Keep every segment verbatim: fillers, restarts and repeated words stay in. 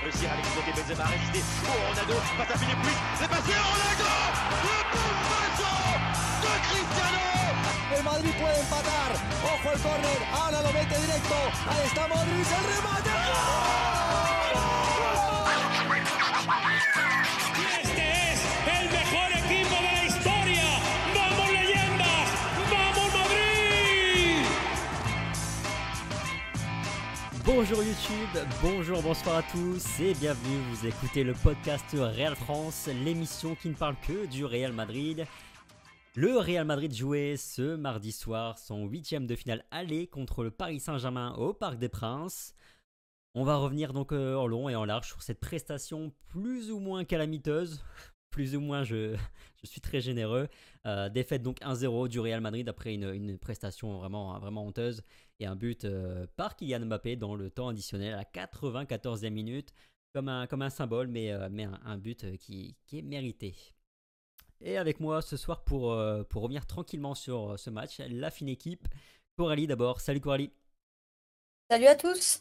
réussir à l'exploiter. Benzema a résisté. Oh, Ronaldo, passe à Philippe Louis. C'est passé, Ronaldo. Le bombazo de Cristiano. El Madrid puede empatar. Ojo el córner. Ahora lo mete directo. Ahí está Modric. El remate. Y este es el mejor equipo de la historia. ¡Vamos, leyendas! ¡Vamos, Madrid! Bonjour YouTube, bonjour, bonsoir à tous et bienvenue, vous écoutez le podcast Real France, l'émission qui ne parle que du Real Madrid. Le Real Madrid jouait ce mardi soir son huitième de finale aller contre le Paris Saint-Germain au Parc des Princes. On va revenir donc euh, en long et en large sur cette prestation plus ou moins calamiteuse. Plus ou moins, je, je suis très généreux. Euh, défaite donc un zéro du Real Madrid après une, une prestation vraiment, vraiment honteuse. Et un but euh, par Kylian Mbappé dans le temps additionnel à la quatre-vingt-quatorzième minute. Comme un, comme un symbole, mais, euh, mais un, un but qui, qui est mérité. Et avec moi ce soir pour, euh, pour revenir tranquillement sur ce match, la fine équipe. Coralie d'abord. Salut Coralie. Salut à tous.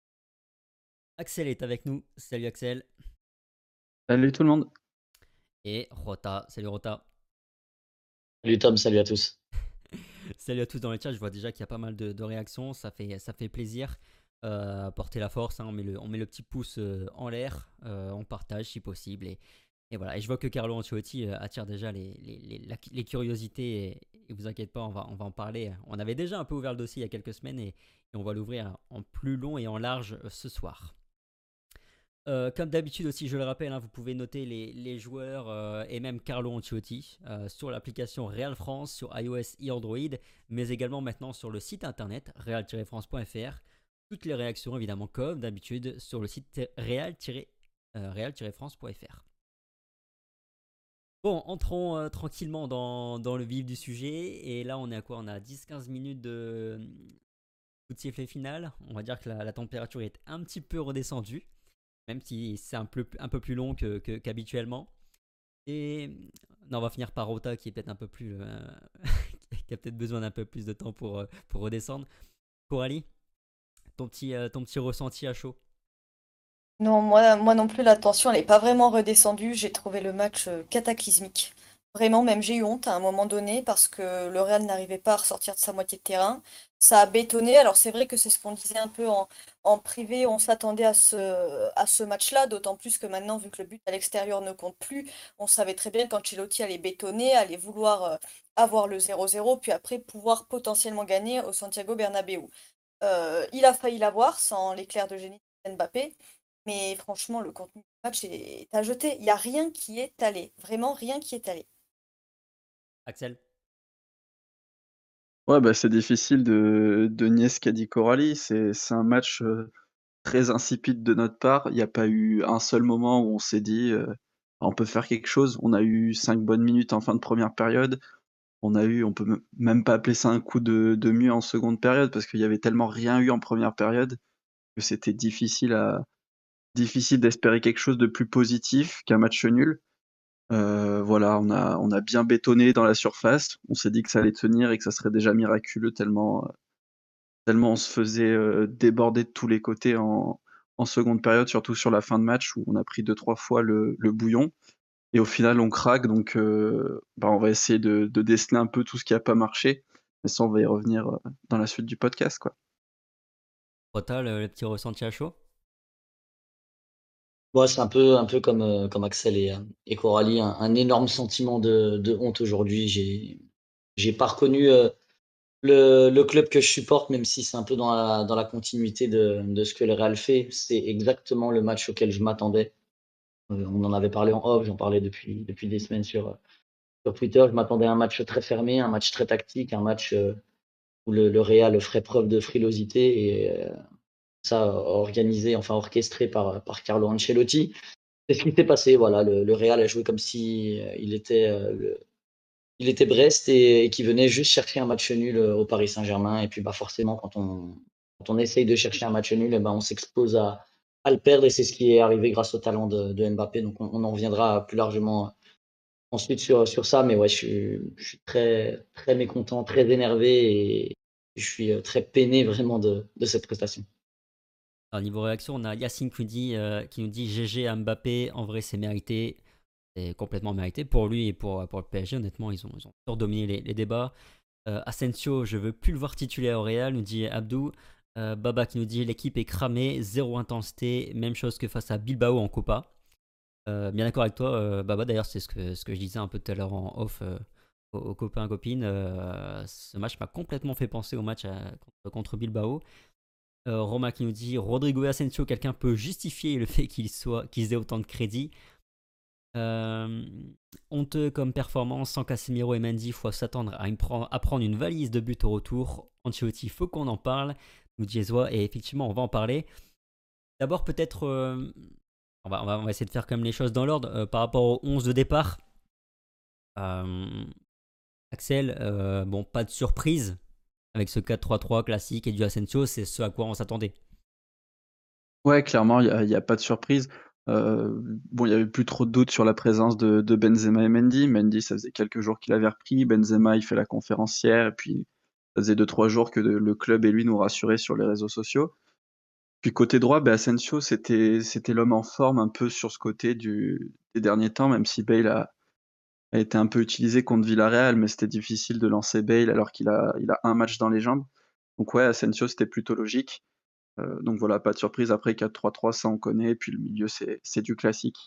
Axel est avec nous. Salut Axel. Salut tout le monde. Et Rota. Salut Rota. Salut Tom, salut à tous. Salut à tous dans le chat. Je vois déjà qu'il y a pas mal de, de réactions. Ça fait, ça fait plaisir. Euh, porter la force. Hein. On, met le, on met le petit pouce euh, en l'air. Euh, on partage si possible. Et, et voilà. Et je vois que Carlo Ancelotti euh, attire déjà les, les, les, la, les curiosités. Et, et vous inquiétez pas, on va, on va en parler. On avait déjà un peu ouvert le dossier il y a quelques semaines. Et, et on va l'ouvrir en plus long et en large euh, ce soir. Euh, comme d'habitude aussi, je le rappelle, hein, vous pouvez noter les, les joueurs euh, et même Carlo Ancelotti euh, sur l'application Real France, sur iOS et Android, mais également maintenant sur le site internet real tiret france point f r. Toutes les réactions évidemment comme d'habitude sur le site real tiret france point f r. Bon, entrons euh, tranquillement dans, dans le vif du sujet. Et là on est à quoi? On a dix quinze minutes de coup de sifflet final. On va dire que la, la température est un petit peu redescendue. Même si c'est un peu, un peu plus long que, que, qu'habituellement. Et non, on va finir par Rota qui est peut-être un peu plus. Euh, qui a peut-être besoin d'un peu plus de temps pour, pour redescendre. Coralie, ton petit, euh, ton petit ressenti à chaud? Non, moi, moi non plus, la tension, elle n'est pas vraiment redescendue. J'ai trouvé le match euh, cataclysmique. Vraiment, même j'ai eu honte à un moment donné parce que le Real n'arrivait pas à ressortir de sa moitié de terrain. Ça a bétonné. Alors c'est vrai que c'est ce qu'on disait un peu en, en privé. On s'attendait à ce, à ce match-là, d'autant plus que maintenant, vu que le but à l'extérieur ne compte plus, on savait très bien qu'Ancelotti allait bétonner, allait vouloir euh, avoir le zéro zéro, puis après pouvoir potentiellement gagner au Santiago Bernabéu. Euh, il a failli l'avoir sans l'éclair de génie de Mbappé. Mais franchement, le contenu du match est à jeter. Il n'y a rien qui est allé. Vraiment, rien qui est allé. Axel? Ouais, bah, c'est difficile de, de nier ce qu'a dit Coralie. C'est, c'est un match euh, très insipide de notre part. Il n'y a pas eu un seul moment où on s'est dit euh, on peut faire quelque chose. On a eu cinq bonnes minutes en fin de première période. On a eu, on peut m- même pas appeler ça un coup de, de mieux en seconde période parce qu'il y avait tellement rien eu en première période que c'était difficile à difficile d'espérer quelque chose de plus positif qu'un match nul. Euh, voilà, on a, on a bien bétonné dans la surface. On s'est dit que ça allait tenir et que ça serait déjà miraculeux tellement, euh, tellement on se faisait euh, déborder de tous les côtés en, en seconde période, surtout sur la fin de match où on a pris deux, trois fois le, le bouillon. Et au final, on craque. Donc, euh, bah, on va essayer de, de déceler un peu tout ce qui n'a pas marché. Mais ça, on va y revenir euh, dans la suite du podcast, quoi. Rota, le, le petit ressenti à chaud? Moi, c'est un peu, un peu comme, euh, comme Axel et, euh, et Coralie, un, un énorme sentiment de, de honte aujourd'hui. J'ai, j'ai pas reconnu euh, le, le club que je supporte, même si c'est un peu dans la, dans la continuité de, de ce que le Real fait. C'est exactement le match auquel je m'attendais. Euh, on en avait parlé en off, j'en parlais depuis, depuis des semaines sur, sur Twitter. Je m'attendais à un match très fermé, un match très tactique, un match euh, où le, le Real ferait preuve de frilosité et euh, ça organisé, enfin orchestré par, par Carlo Ancelotti. C'est ce qui s'est passé. Voilà, le, le Real a joué comme si euh, il était, euh, le, il était Brest et, et qui venait juste chercher un match nul euh, au Paris Saint-Germain. Et puis, bah, forcément, quand on, quand on essaye de chercher un match nul, eh ben, on s'expose à, à le perdre. Et c'est ce qui est arrivé grâce au talent de, de Mbappé. Donc, on, on en reviendra plus largement ensuite sur, sur ça. Mais ouais, je suis, je suis très, très mécontent, très énervé et je suis euh, très peiné vraiment de, de cette prestation. Alors, niveau réaction, on a Yacine qui nous dit, euh, qui nous dit G G à Mbappé, en vrai c'est mérité, c'est complètement mérité pour lui et pour, pour le P S G, honnêtement ils ont, ils ont surdominé les, les débats. Euh, Asensio, je veux plus le voir titulaire au Real, nous dit Abdou. Euh, Baba qui nous dit l'équipe est cramée, zéro intensité, même chose que face à Bilbao en Copa. Euh, bien d'accord avec toi, euh, Baba, d'ailleurs c'est ce que, ce que je disais un peu tout à l'heure en off euh, aux, aux copains, copines. Euh, ce match m'a complètement fait penser au match à- contre, contre Bilbao. Euh, Roma qui nous dit Rodrigo et Asensio, quelqu'un peut justifier le fait qu'ils soient, qu'ils aient autant de crédit. Euh, honteux comme performance, sans Casemiro et Mendy, il faut s'attendre à, une prendre- à prendre une valise de but au retour. Ancelotti, faut qu'on en parle, nous dit Ezwa, et effectivement, on va en parler. D'abord, peut-être, euh, on, va, on, va, on va essayer de faire comme les choses dans l'ordre. Euh, par rapport au onze de départ, euh, Axel, euh, bon, pas de surprise avec ce quatre trois trois classique et du Asensio, c'est ce à quoi on s'attendait. Ouais, clairement, il y a, il y a pas de surprise. Euh, bon, il y avait plus trop de doutes sur la présence de, de Benzema et Mendy. Mendy, ça faisait quelques jours qu'il avait repris. Benzema, il fait la conférencière. Et puis, ça faisait deux, trois jours que de- le club et lui nous rassuraient sur les réseaux sociaux. Puis côté droit, ben Asensio, c'était c'était l'homme en forme un peu sur ce côté du, des derniers temps, même si Bale a, a été un peu utilisé contre Villarreal, mais c'était difficile de lancer Bale alors qu'il a, il a un match dans les jambes. Donc ouais, Asensio, c'était plutôt logique. Euh, donc voilà, pas de surprise. Après, quatre trois trois, ça on connaît. Et puis le milieu, c'est c'est du classique.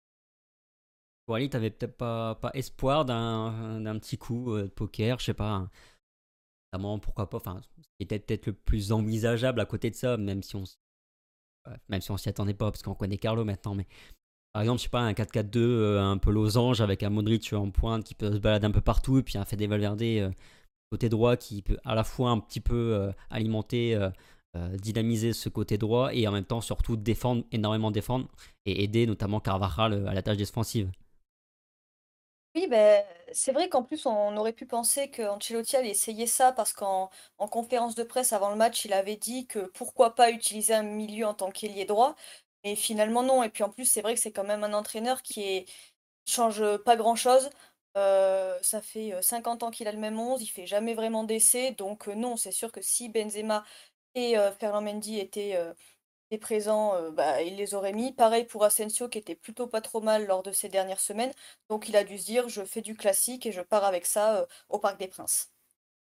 Pour Ali, t'avais peut-être pas, pas espoir d'un d'un petit coup euh, de poker, je sais pas, un- notamment pourquoi pas, enfin, c'était peut-être le plus envisageable à côté de ça, même si on, s- ouais, même si on s'y attendait pas, parce qu'on connaît Carlo maintenant, mais par exemple, je sais pas, un quatre quatre deux euh, un peu losange avec un Modric en pointe qui peut se balader un peu partout, et puis un Fede Valverde euh, côté droit qui peut à la fois un petit peu euh, alimenter, euh, euh, dynamiser ce côté droit, et en même temps surtout défendre, énormément défendre, et aider notamment Carvajal euh, à la tâche défensive. Oui, ben, c'est vrai qu'en plus, on aurait pu penser qu'Ancelotti allait essayer ça parce qu'en en conférence de presse avant le match, il avait dit que pourquoi pas utiliser un milieu en tant qu'ailier droit. Mais finalement, non. Et puis en plus, c'est vrai que c'est quand même un entraîneur qui est... change pas grand-chose. Euh, ça fait euh, cinquante ans qu'il a le même onze, il fait jamais vraiment d'essai. Donc euh, non, c'est sûr que si Benzema et euh, Ferland Mendy étaient, euh, étaient présents, euh, bah, il les aurait mis. Pareil pour Asensio qui était plutôt pas trop mal lors de ces dernières semaines. Donc il a dû se dire, je fais du classique et je pars avec ça euh, au Parc des Princes.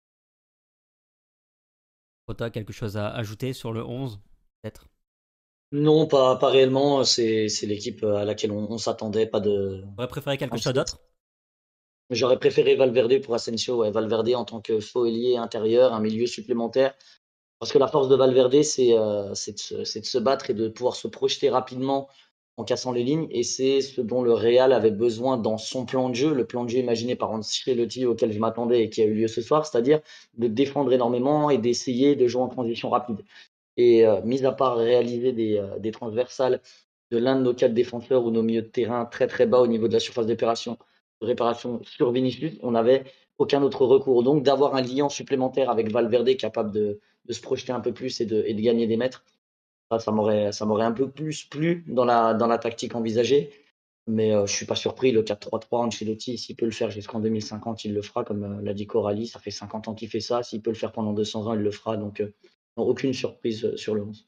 Rota, quelque chose à ajouter sur le onze, peut-être? Non, pas, pas réellement. C'est, c'est l'équipe à laquelle on, on s'attendait. Pas de. J'aurais préféré quelque un chose petit- d'autre. J'aurais préféré Valverde pour Asensio. Ouais, Valverde en tant que faux ailier intérieur, un milieu supplémentaire. Parce que la force de Valverde, c'est euh, c'est de, se- c'est de se battre et de pouvoir se projeter rapidement en cassant les lignes. Et c'est ce dont le Real avait besoin dans son plan de jeu, le plan de jeu imaginé par Ancelotti auquel je m'attendais et qui a eu lieu ce soir, c'est-à-dire de défendre énormément et d'essayer de jouer en transition rapide. Et euh, mis à part réaliser des, euh, des transversales de l'un de nos quatre défenseurs ou nos milieux de terrain très très bas au niveau de la surface d'opération, de réparation sur Vinicius, on n'avait aucun autre recours. Donc d'avoir un liant supplémentaire avec Valverde capable de, de se projeter un peu plus et de, et de gagner des mètres, ça, ça m'aurait ça m'aurait un peu plus plu dans la, dans la tactique envisagée. Mais euh, je suis pas surpris, le quatre trois trois, Ancelotti, s'il peut le faire jusqu'en deux mille cinquante, il le fera, comme euh, l'a dit Coralie, ça fait cinquante ans qu'il fait ça, s'il peut le faire pendant deux cents ans, il le fera, donc euh, aucune surprise euh, sur le onze.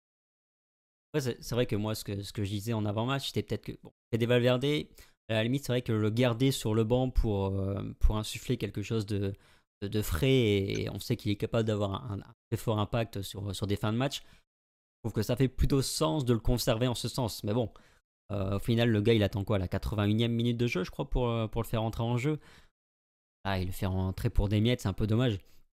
Ouais, c'est c'est vrai que moi, ce que, ce que je disais en avant-match, c'était peut-être que bon, Fede Valverde, à la limite, c'est vrai que le garder sur le banc pour, euh, pour insuffler quelque chose de, de, de frais, et on sait qu'il est capable d'avoir un, un très fort impact sur, sur des fins de match. Je trouve que ça fait plutôt sens de le conserver en ce sens. Mais bon, euh, au final, le gars, il attend quoi, la quatre-vingt-unième minute de jeu, je crois, pour, euh, pour le faire entrer en jeu. Ah, il le fait rentrer pour des miettes, c'est un peu dommage.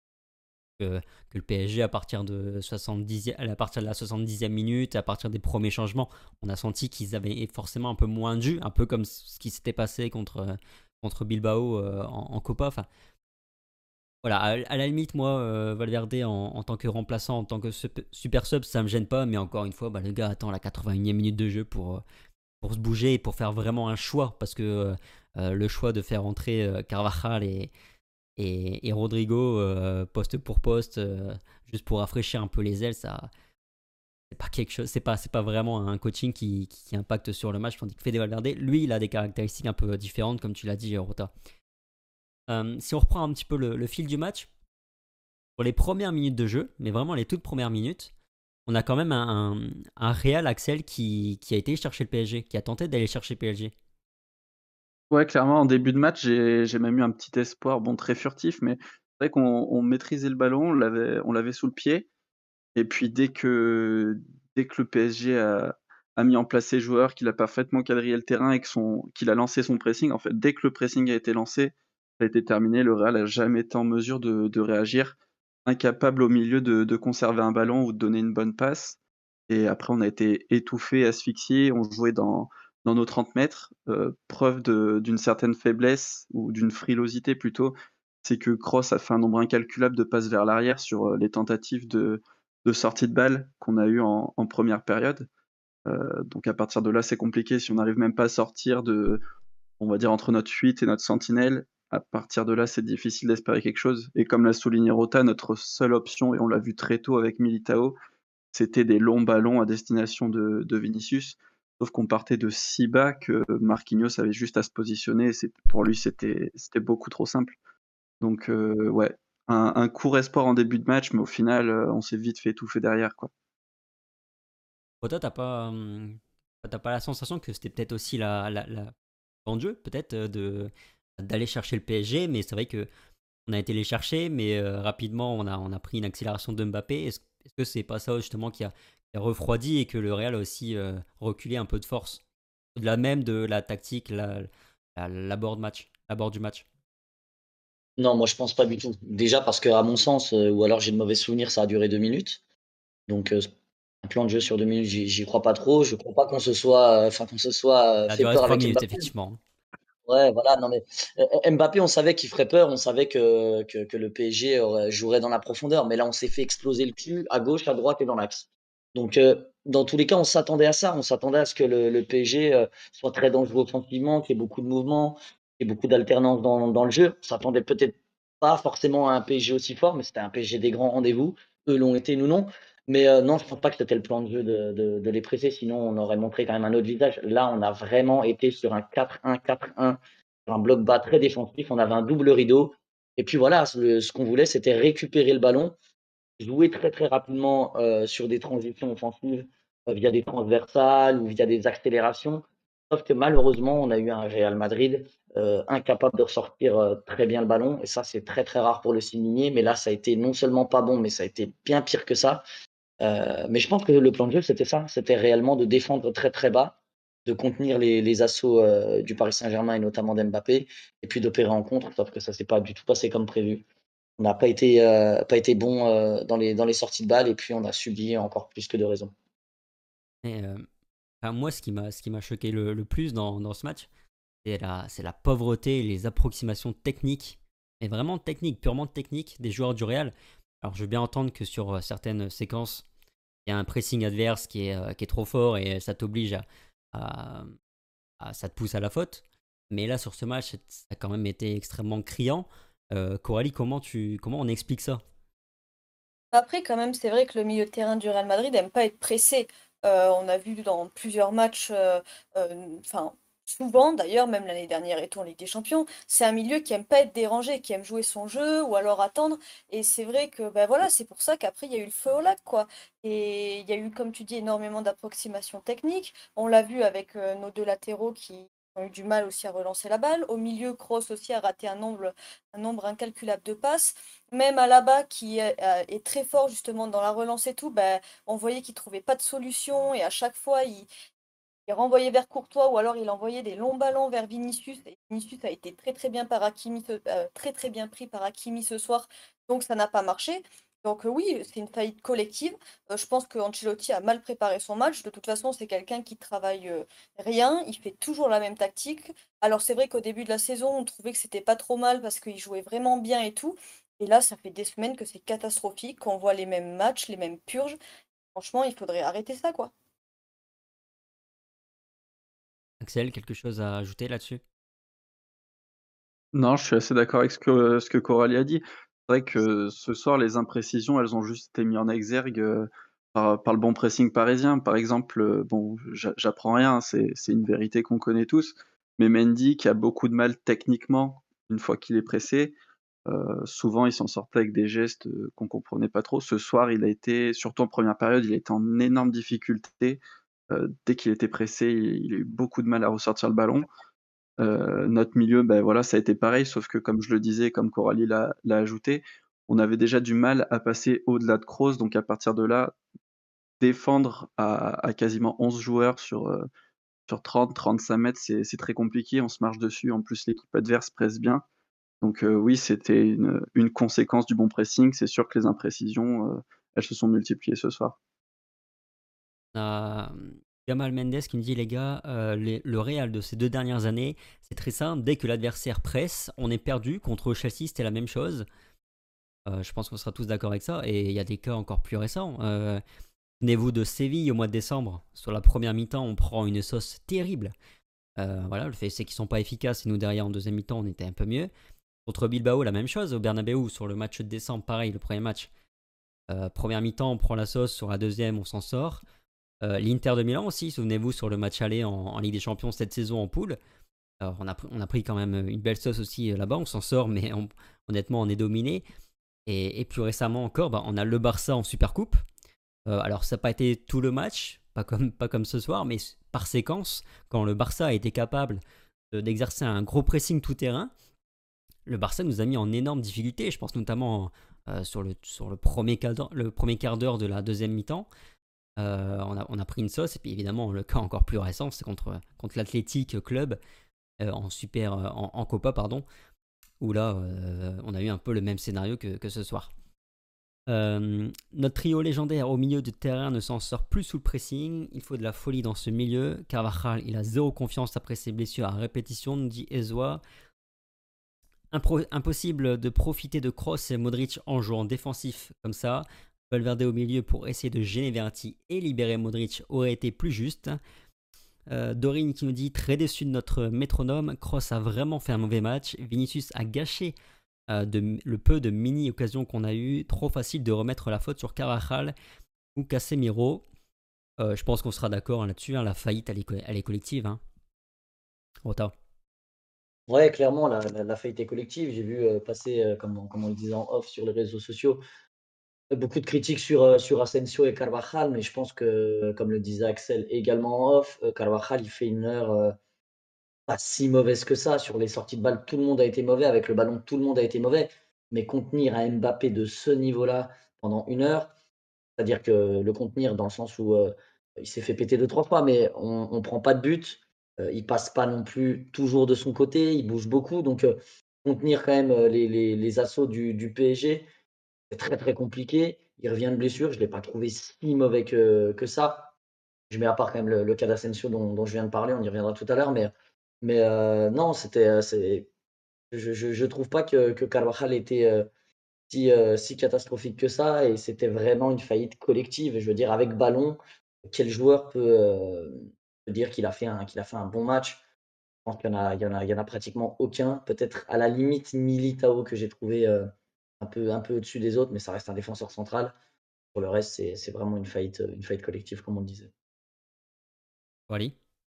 Que, que le P S G, à partir de soixante-dix, à partir de la soixante-dixième minute, à partir des premiers changements, on a senti qu'ils avaient forcément un peu moins de jus, un peu comme ce qui s'était passé contre, contre Bilbao euh, en, en Copa. Enfin, voilà, à, à la limite, moi, euh, Valverde en, en tant que remplaçant, en tant que sup- super sub, ça me gêne pas, mais encore une fois, bah, le gars attend la quatre-vingt-unième minute de jeu pour, euh, pour se bouger et pour faire vraiment un choix, parce que euh, euh, le choix de faire entrer euh, Carvajal et, et, et Rodrigo euh, poste pour poste, euh, juste pour rafraîchir un peu les ailes, ça, c'est pas quelque chose, c'est pas, c'est pas vraiment un coaching qui, qui impacte sur le match. Tandis que Fede Valverde, lui, il a des caractéristiques un peu différentes, comme tu l'as dit, Rota. Euh, si on reprend un petit peu le, le fil du match, pour les premières minutes de jeu, mais vraiment les toutes premières minutes, on a quand même un, un, un Real Axel qui, qui a été chercher le P S G, qui a tenté d'aller chercher le P S G. Ouais, clairement, en début de match, j'ai j'ai même eu un petit espoir, bon, très furtif, mais c'est vrai qu'on on maîtrisait le ballon, on l'avait on l'avait sous le pied. Et puis dès que dès que le P S G a a mis en place ses joueurs, qu'il a parfaitement quadrillé le terrain et que son qu'il a lancé son pressing, en fait, dès que le pressing a été lancé, ça a été terminé. Le Real a jamais été en mesure de de réagir, incapable au milieu de de conserver un ballon ou de donner une bonne passe. Et après, on a été étouffés, asphyxiés, on jouait dans dans nos trente mètres. Heu, preuve de d'une certaine faiblesse ou d'une frilosité plutôt, c'est que Kroos a fait un nombre incalculable de passes vers l'arrière sur, heu, les tentatives de de sortie de balle qu'on a eues en en première période. Heu, donc à partir de là, c'est compliqué. Si on n'arrive même pas à sortir de, on va dire, entre notre huit et notre sentinelle, à partir de là, c'est difficile d'espérer quelque chose. Et comme l'a souligné Rota, notre seule option, et on l'a vu très tôt avec Militao, c'était des longs ballons à destination de de Vinicius. Sauf qu'on partait de si bas que Marquinhos avait juste à se positionner et c'est pour lui, c'était c'était beaucoup trop simple. Donc heu, ouais, un un court espoir en début de match, mais au final, heu, on s'est vite fait étouffer derrière, quoi. Pour toi, t'as pas, hum, t'as pas la sensation que c'était peut-être aussi la, la, la plan de jeu, peut-être, euh, de d'aller chercher le P S G, mais c'est vrai que on a été les chercher, mais euh, rapidement on a, on a pris une accélération de Mbappé. Est-ce est-ce que c'est pas ça justement qui a, qui a refroidi et que le Real a aussi euh, reculé un peu de force, au-delà même de la tactique, la, la, l'abord de match, l'abord du match. Non, moi, je pense pas du tout. Déjà parce qu'à mon sens, heu, ou alors j'ai de mauvais souvenirs, ça a duré deux minutes. Donc, heu, un plan de jeu sur deux minutes, j'y j'y crois pas trop. Je crois pas qu'on se soit, heu, enfin qu'on se soit, heu, Ça a fait duré peur trois avec minutes, Mbappé. effectivement. Ouais, voilà, non mais heu, Mbappé, on savait qu'il ferait peur, on savait que que que le P S G aurait jouerait dans la profondeur, mais là, on s'est fait exploser le cul à gauche, à droite et dans l'axe. Donc, heu, dans tous les cas, on s'attendait à ça. On s'attendait à ce que le le P S G, heu, soit très dangereux offensivement, qu'il y ait beaucoup de mouvements, qu'il y ait beaucoup d'alternance dans dans le jeu. On s'attendait peut-être pas forcément à un P S G aussi fort, mais c'était un P S G des grands rendez-vous. Eux l'ont été, nous non. Mais, heu, non, je pense pas que c'était le plan de jeu de de de les presser, sinon on aurait montré quand même un autre visage. Là, on a vraiment été sur un quatre un quatre un, un bloc bas très défensif, on avait un double rideau. Et puis voilà, ce, ce qu'on voulait, c'était récupérer le ballon, jouer très très rapidement euh, sur des transitions offensives euh, via des transversales ou via des accélérations. Sauf que malheureusement, on a eu un Real Madrid euh, incapable de ressortir euh, très bien le ballon. Et ça, c'est très très rare pour le souligner. Mais là, ça a été non seulement pas bon, mais ça a été bien pire que ça. Euh, mais je pense que le plan de jeu, c'était ça. C'était réellement de défendre très très bas, de contenir les, les assauts euh, du Paris Saint-Germain et notamment d'Mbappé, et puis d'opérer en contre, sauf que ça s'est pas du tout passé comme prévu. On n'a pas été, euh, pas été bon euh, dans, les, dans les sorties de balles, et puis on a subi encore plus que de raison. Et, euh, enfin, moi, ce qui m'a ce qui m'a choqué le, le plus dans, dans ce match, c'est la, c'est la pauvreté et les approximations techniques, et vraiment techniques, purement techniques des joueurs du Real. Alors, je veux bien entendre que sur euh, certaines séquences, il y a un pressing adverse qui est, euh, qui est trop fort et ça t'oblige à, à- à- ça te pousse à la faute. Mais là, sur ce match, ça a quand même été extrêmement criant. Euh, Coralie, comment tu, comment on explique ça? Après, quand même, c'est vrai que le milieu de terrain du Real Madrid n'aime pas être pressé. Euh, on a vu dans plusieurs matchs, euh, euh, enfin, souvent d'ailleurs, même l'année dernière et tout en Ligue des Champions, c'est un milieu qui aime pas être dérangé, qui aime jouer son jeu ou alors attendre. Et c'est vrai que, ben voilà, c'est pour ça qu'après, il y a eu le feu au lac, quoi. Et il y a eu, comme tu dis, énormément d'approximations techniques. On l'a vu avec euh, nos deux latéraux qui ont eu du mal aussi à relancer la balle. Au milieu, Kroos aussi a raté un nombre, un nombre incalculable de passes. Même Alaba qui est, euh, est très fort justement dans la relance et tout, bah, on voyait qu'il trouvait pas de solution et à chaque fois il, il renvoyait vers Courtois ou alors il envoyait des longs ballons vers Vinicius. Et Vinicius a été très très bien par Hakimi, ce- euh, très très bien pris par Hakimi ce soir, donc ça n'a pas marché. Donc euh, oui, c'est une faillite collective. Euh, je pense que Ancelotti a mal préparé son match. De toute façon, c'est quelqu'un qui travaille euh, rien. Il fait toujours la même tactique. Alors c'est vrai qu'au début de la saison, on trouvait que c'était pas trop mal parce qu'il jouait vraiment bien et tout. Et là, ça fait des semaines que c'est catastrophique, qu'on voit les mêmes matchs, les mêmes purges. Franchement, il faudrait arrêter ça, quoi. Axel, quelque chose à ajouter là-dessus? Non, je suis assez d'accord avec ce que ce que Coralie a dit. C'est vrai que ce soir, les imprécisions, elles ont juste été mises en exergue, heu, par par le bon pressing parisien. Par exemple, heu, bon, j'a j'apprends rien, c'est c'est une vérité qu'on connaît tous, mais Mendy qui a beaucoup de mal techniquement, une fois qu'il est pressé, Heu, souvent, il s'en sortait avec des gestes, heu, qu'on comprenait pas trop. Ce soir, il a été surtout en première période, il était en énorme difficulté. Heu, dès qu'il était pressé, il il a eu beaucoup de mal à ressortir le ballon. Heu, notre milieu, beh, voilà, ça a été pareil, sauf que comme je le disais, comme Coralie l'a l'a ajouté, on avait déjà du mal à passer au-delà de Kroos, donc à partir de là, défendre à à quasiment onze joueurs sur, heu, sur trente trente-cinq mètres, c'est c'est très compliqué, on se marche dessus. En plus, l'équipe adverse presse bien. Donc heu, oui, c'était une, une conséquence du bon pressing. C'est sûr que les imprécisions, heu, elles se sont multipliées ce soir. On a mmh, Gamal Mendes qui me dit les gars, euh, les- le Real de ces deux dernières années, c'est très simple. Dès que l'adversaire presse, on est perdu. Contre Chelsea, c'était la même chose. Euh, je pense qu'on sera tous d'accord avec ça. Et il y a des cas encore plus récents. Euh, Souvenez-vous de Séville au mois de décembre. Sur la première mi-temps, on prend une sauce terrible. Euh, voilà, le fait c'est qu'ils sont pas efficaces et nous derrière en deuxième mi-temps, on était un peu mieux. Contre Bilbao, la même chose au Bernabeu sur le match de décembre, pareil, le premier match. Euh, première mi-temps, on prend la sauce. Sur la deuxième, on s'en sort. Euh, L'Inter de Milan aussi, souvenez-vous, sur le match aller en, en Ligue des Champions cette saison en poule. Alors, on, a, pr- on a pris quand même une belle sauce aussi euh, là-bas, on s'en sort, mais on- honnêtement, on est dominé. Et, et plus récemment encore, bah, on a le Barça en Supercoupe. Euh, alors, ça n'a pas été tout le match, pas comme, pas comme ce soir, mais par séquence, quand le Barça a été capable de- d'exercer un gros pressing tout-terrain, le Barça nous a mis en énorme difficulté. Je pense notamment euh, sur, le, sur le premier quart d'heure le premier quart d'heure de la deuxième mi-temps. Euh, on, a, on a pris une sauce, et puis évidemment, le cas encore plus récent, c'est contre, contre l'Athletic Club euh, en, super, euh, en, en Copa, pardon, où là, euh, on a eu un peu le même scénario que, que ce soir. Euh, notre trio légendaire au milieu de terrain ne s'en sort plus sous le pressing. Il faut de la folie dans ce milieu. Carvajal, il a zéro confiance après ses blessures à répétition, nous dit Ezoa. Impro- impossible de profiter de Kroos et Modric en jouant défensif comme ça. Valverde au milieu pour essayer de gêner Verratti et libérer Modric aurait été plus juste. Euh, Dorine qui nous dit très déçu de notre métronome. Kroos a vraiment fait un mauvais match. Vinicius a gâché euh, de, le peu de mini-occasions qu'on a eu. Trop facile de remettre la faute sur Carvajal ou Casemiro. Euh, je pense qu'on sera d'accord hein, là-dessus. Hein, la faillite, elle est, co- elle est collective. Hein. Rota. Ouais, clairement, la, la, la faillite est collective. J'ai vu euh, passer, euh, comme, on- comme on le disait en off sur les réseaux sociaux, euh, beaucoup de critiques sur, euh, sur Asensio et Carvajal, mais je pense que, comme le disait Axel également en off, euh, Carvajal, il fait une heure euh, pas si mauvaise que ça. Sur les sorties de balle, tout le monde a été mauvais. Avec le ballon, tout le monde a été mauvais. Mais contenir un Mbappé de ce niveau-là pendant une heure, c'est-à-dire que le contenir dans le sens où, heu, il s'est fait péter deux trois fois, mais on on prend pas de but, heu, il passe pas non plus toujours de son côté, il bouge beaucoup donc heu, contenir quand même, heu, les les les assauts du du P S G, c'est très, très compliqué. Il revient de blessure, je l'ai pas trouvé si mauvais que que ça. Je mets à part quand même le le cas d'Asensio dont dont je viens de parler, on y reviendra tout à l'heure, mais mais heu, non, c'était, heu, c'est je je je trouve pas que que Carvajal était, heu si, heu, si catastrophique que ça et c'était vraiment une faillite collective. Je veux dire avec ballon, quel joueur peut, heu, peut dire qu'il a fait un qu'il a fait un bon match? Je pense qu'il y en a il y en a il y en a pratiquement aucun. Peut-être à la limite Militao que j'ai trouvé, heu, un peu un peu au-dessus des autres, mais ça reste un défenseur central. Pour le reste, c'est c'est vraiment une faillite, une faillite collective comme on le disait. Wally.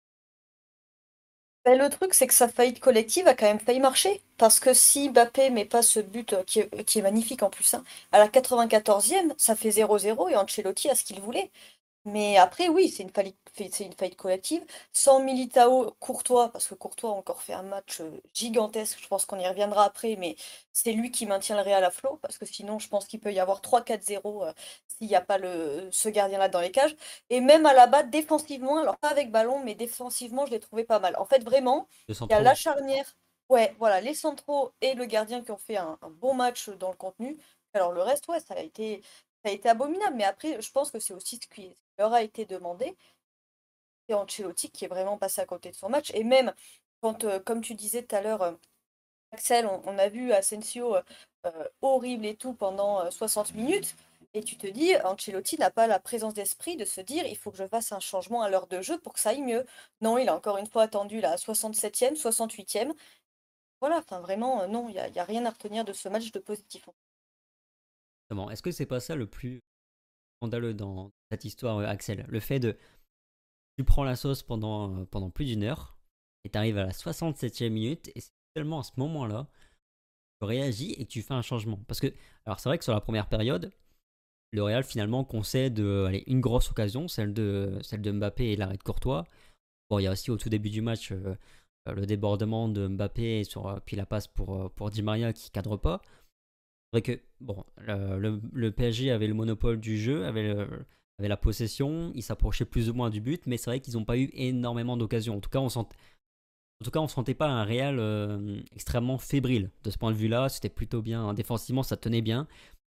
Bah, le truc, c'est que sa faillite collective a quand même failli marcher. Parce que si Mbappé met pas ce but euh, qui est, qui est magnifique en plus, hein, à la quatre-vingt-quatorzième, ça fait zéro zéro et Ancelotti a ce qu'il voulait. Mais après, oui, c'est une faillite, c'est une faillite collective. Sans Militao, Courtois, parce que Courtois a encore fait un match euh, gigantesque, je pense qu'on y reviendra après, mais c'est lui qui maintient le Real à flot, parce que sinon, je pense qu'il peut y avoir trois quatre zéro euh, s'il n'y a pas le, ce gardien-là dans les cages. Et même à la batte, défensivement, alors pas avec ballon, mais défensivement, je l'ai trouvé pas mal. En fait, vraiment, De il y a la centraux. charnière, ouais, voilà, les centraux et le gardien qui ont fait un, un bon match dans le contenu. Alors le reste, ouais, ça a été, ça a été abominable, mais après, je pense que c'est aussi ce qui leur a été demandé. C'est Ancelotti qui est vraiment passé à côté de son match. Et même quand, euh, comme tu disais tout à l'heure, euh, Axel, on, on a vu Asensio euh, euh, horrible et tout pendant euh, soixante minutes. Et tu te dis, Ancelotti n'a pas la présence d'esprit de se dire, il faut que je fasse un changement à l'heure de jeu pour que ça aille mieux. Non, il a encore une fois attendu la soixante-septième, soixante-huitième. Voilà, enfin vraiment, euh, non, il n'y a, il y a rien à retenir de ce match de positif. Exactement. Est-ce que c'est pas ça le plus scandaleux dans cette histoire, euh, Axel? Le fait de. Tu prends la sauce pendant, euh, pendant plus d'une heure et tu arrives à la soixante-septième minute et c'est seulement à ce moment-là tu réagis et que tu fais un changement. Parce que, alors c'est vrai que sur la première période, le Real finalement concède euh, allez, une grosse occasion, celle de, celle de Mbappé et l'arrêt de Courtois. Bon, il y a aussi au tout début du match euh, euh, le débordement de Mbappé, sur, euh, puis la passe pour, euh, pour Di Maria qui cadre pas. C'est vrai que bon, le, le- le P S G avait le monopole du jeu, avait, le- avait la possession, ils s'approchaient plus ou moins du but, mais c'est vrai qu'ils n'ont pas eu énormément d'occasions. En tout cas, on sent, en tout cas, on sentait pas un Real euh, extrêmement fébrile de ce point de vue-là. C'était plutôt bien défensivement, ça tenait bien.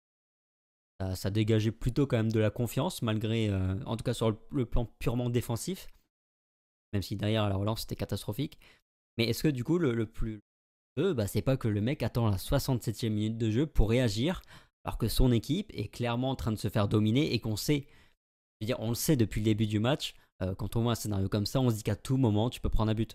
Ça, ça dégageait plutôt quand même de la confiance, malgré, euh, en tout cas sur le, le plan purement défensif, même si derrière à la relance c'était catastrophique. Mais est-ce que du coup, le, le plus eux, bah, c'est pas que le mec attend la soixante-septième minute de jeu pour réagir, alors que son équipe est clairement en train de se faire dominer et qu'on sait, je veux dire, on le sait depuis le début du match, euh, quand on voit un scénario comme ça, on se dit qu'à tout moment tu peux prendre un but.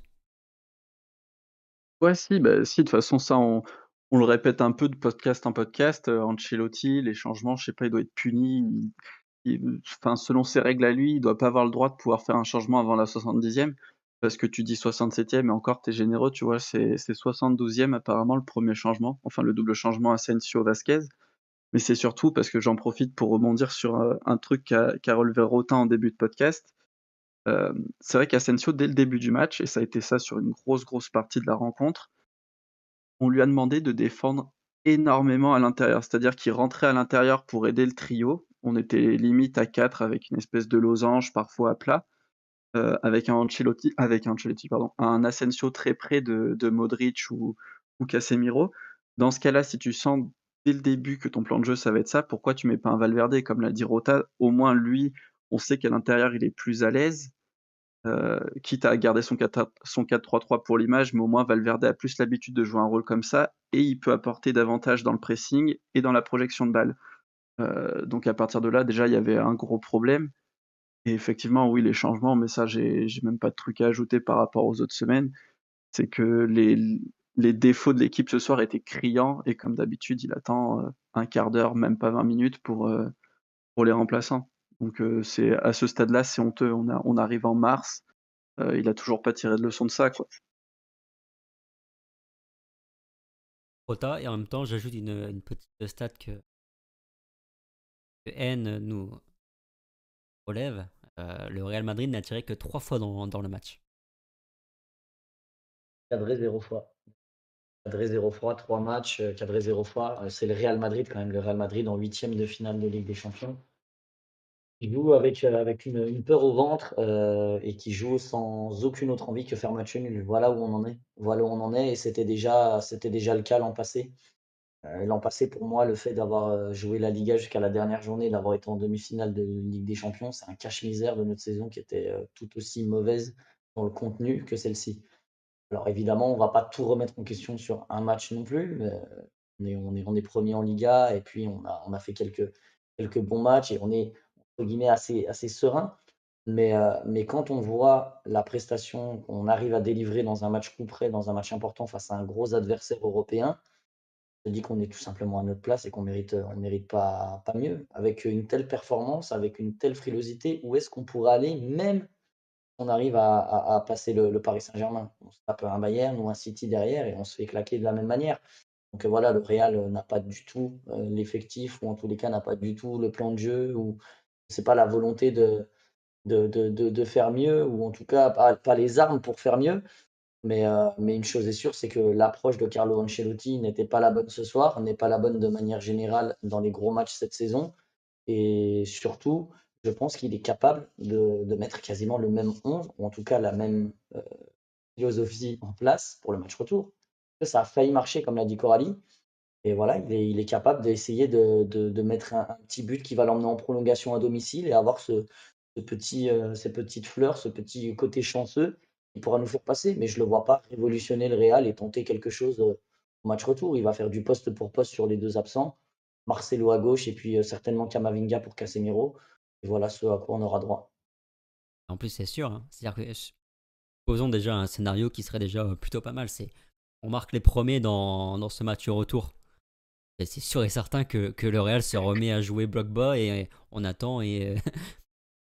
Ouais, si, bah, si, de toute façon, ça, on on le répète un peu de podcast en podcast, heu, Ancelotti, les changements, je sais pas, il doit être puni, il il enfin, selon ses règles à lui, il doit pas avoir le droit de pouvoir faire un changement avant la soixante-dixième, parce que tu dis soixante-septième et encore, tu es généreux, tu vois? C'est c'est soixante-douzième apparemment le premier changement, enfin le double changement Asensio-Vasquez, mais c'est surtout parce que j'en profite pour rebondir sur, heu, un truc qu'a qu'a relevé Rotin en début de podcast. Hem, c'est vrai qu'Asensio, dès le début du match, et ça a été ça sur une grosse, grosse partie de la rencontre, on lui a demandé de défendre énormément à l'intérieur. C'est-à-dire qu'il rentrait à l'intérieur pour aider le trio. On était limite à quatre avec une espèce de losange, parfois à plat, heu, avec un Ancelotti avec un Ancelotti, pardon, un Asensio très près de de Modric ou ou Casemiro. Dans ce cas-là, si tu sens dès le début que ton plan de jeu, ça va être ça, pourquoi tu mets pas un Valverde? Comme l'a dit Rota, au moins lui, on sait qu'à l'intérieur, il est plus à l'aise. Heu, quitte à garder son quatre son quatre trois trois pour l'image, mais au moins Valverde a plus l'habitude de jouer un rôle comme ça et il peut apporter davantage dans le pressing et dans la projection de balle. Heu, donc à partir de là, déjà, il y avait un gros problème et effectivement, oui, les changements, mais ça, j'ai j'ai même pas de truc à ajouter par rapport aux autres semaines. C'est que les les défauts de l'équipe ce soir étaient criants et comme d'habitude, il attend, heu, un quart d'heure, même pas vingt minutes pour, heu, pour les remplaçants. Donc heu, c'est à ce stade-là, c'est honteux. On a on arrive en mars. Heu, il a toujours pas tiré de leçon de ça, quoi. Rota, et en même temps, j'ajoute une, une petite stat que, que N nous relève. Euh, le Real Madrid n'a tiré que trois fois dans, dans le match. Cadré zéro fois. Cadré zéro fois, trois matchs, euh, cadré zéro fois. Euh, C'est le Real Madrid quand même, le Real Madrid en huitième de finale de Ligue des Champions. Qui joue avec, euh, avec une, une peur au ventre euh, et qui joue sans aucune autre envie que faire match nul. Voilà où on en est. Voilà où on en est et c'était déjà, c'était déjà le cas l'an passé. Euh, l'an passé, pour moi, le fait d'avoir euh, joué la Liga jusqu'à la dernière journée, d'avoir été en demi-finale de Ligue des Champions, c'est un cache-misère de notre saison qui était euh, tout aussi mauvaise dans le contenu que celle-ci. Alors évidemment, on ne va pas tout remettre en question sur un match non plus. Mais, euh, on est, on est, on est premier en Liga et puis on a, on a fait quelques, quelques bons matchs et on est entre guillemets assez, assez serein. Mais, euh, mais quand on voit la prestation qu'on arrive à délivrer dans un match coup près, dans un match important face à un gros adversaire européen, je dis qu'on est tout simplement à notre place et qu'on mérite, on mérite pas, pas mieux. Avec une telle performance, avec une telle frilosité, où est-ce qu'on pourrait aller, même si on arrive à, à- à passer le, le Paris Saint-Germain? On se tape un Bayern ou un City derrière et on se fait claquer de la même manière. Donc euh, voilà, le Real euh, n'a pas du tout euh, l'effectif, ou en tous les cas n'a pas du tout le plan de jeu, ou c'est pas la volonté de, de, de, de- de faire mieux, ou en tout cas pas, pas les armes pour faire mieux. Mais, euh, mais une chose est sûre, c'est que l'approche de Carlo Ancelotti n'était pas la bonne ce soir, n'est pas la bonne de manière générale dans les gros matchs cette saison. Et surtout, je pense qu'il est capable de, de mettre quasiment le même onze, ou en tout cas la même euh, philosophie en place pour le match retour. Ça a failli marcher, comme l'a dit Coralie. Et voilà, il est, il est capable d'essayer de, de, de mettre un, un petit but qui va l'emmener en prolongation à domicile et avoir ce, ce petit, euh, ces petites fleurs, ce petit côté chanceux qui pourra nous faire passer. Mais je ne le vois pas révolutionner le Real et tenter quelque chose euh, au match retour. Il va faire du poste pour poste sur les deux absents. Marcelo à gauche et puis euh, certainement Camavinga pour Casemiro. Et voilà ce à quoi on aura droit. En plus, c'est sûr. Hein. C'est-à-dire que posons déjà un scénario qui serait déjà euh, plutôt pas mal. C'est on marque les premiers dans, dans ce match retour. Et c'est sûr et certain que, que le Real se remet à jouer bloc bas et on attend et,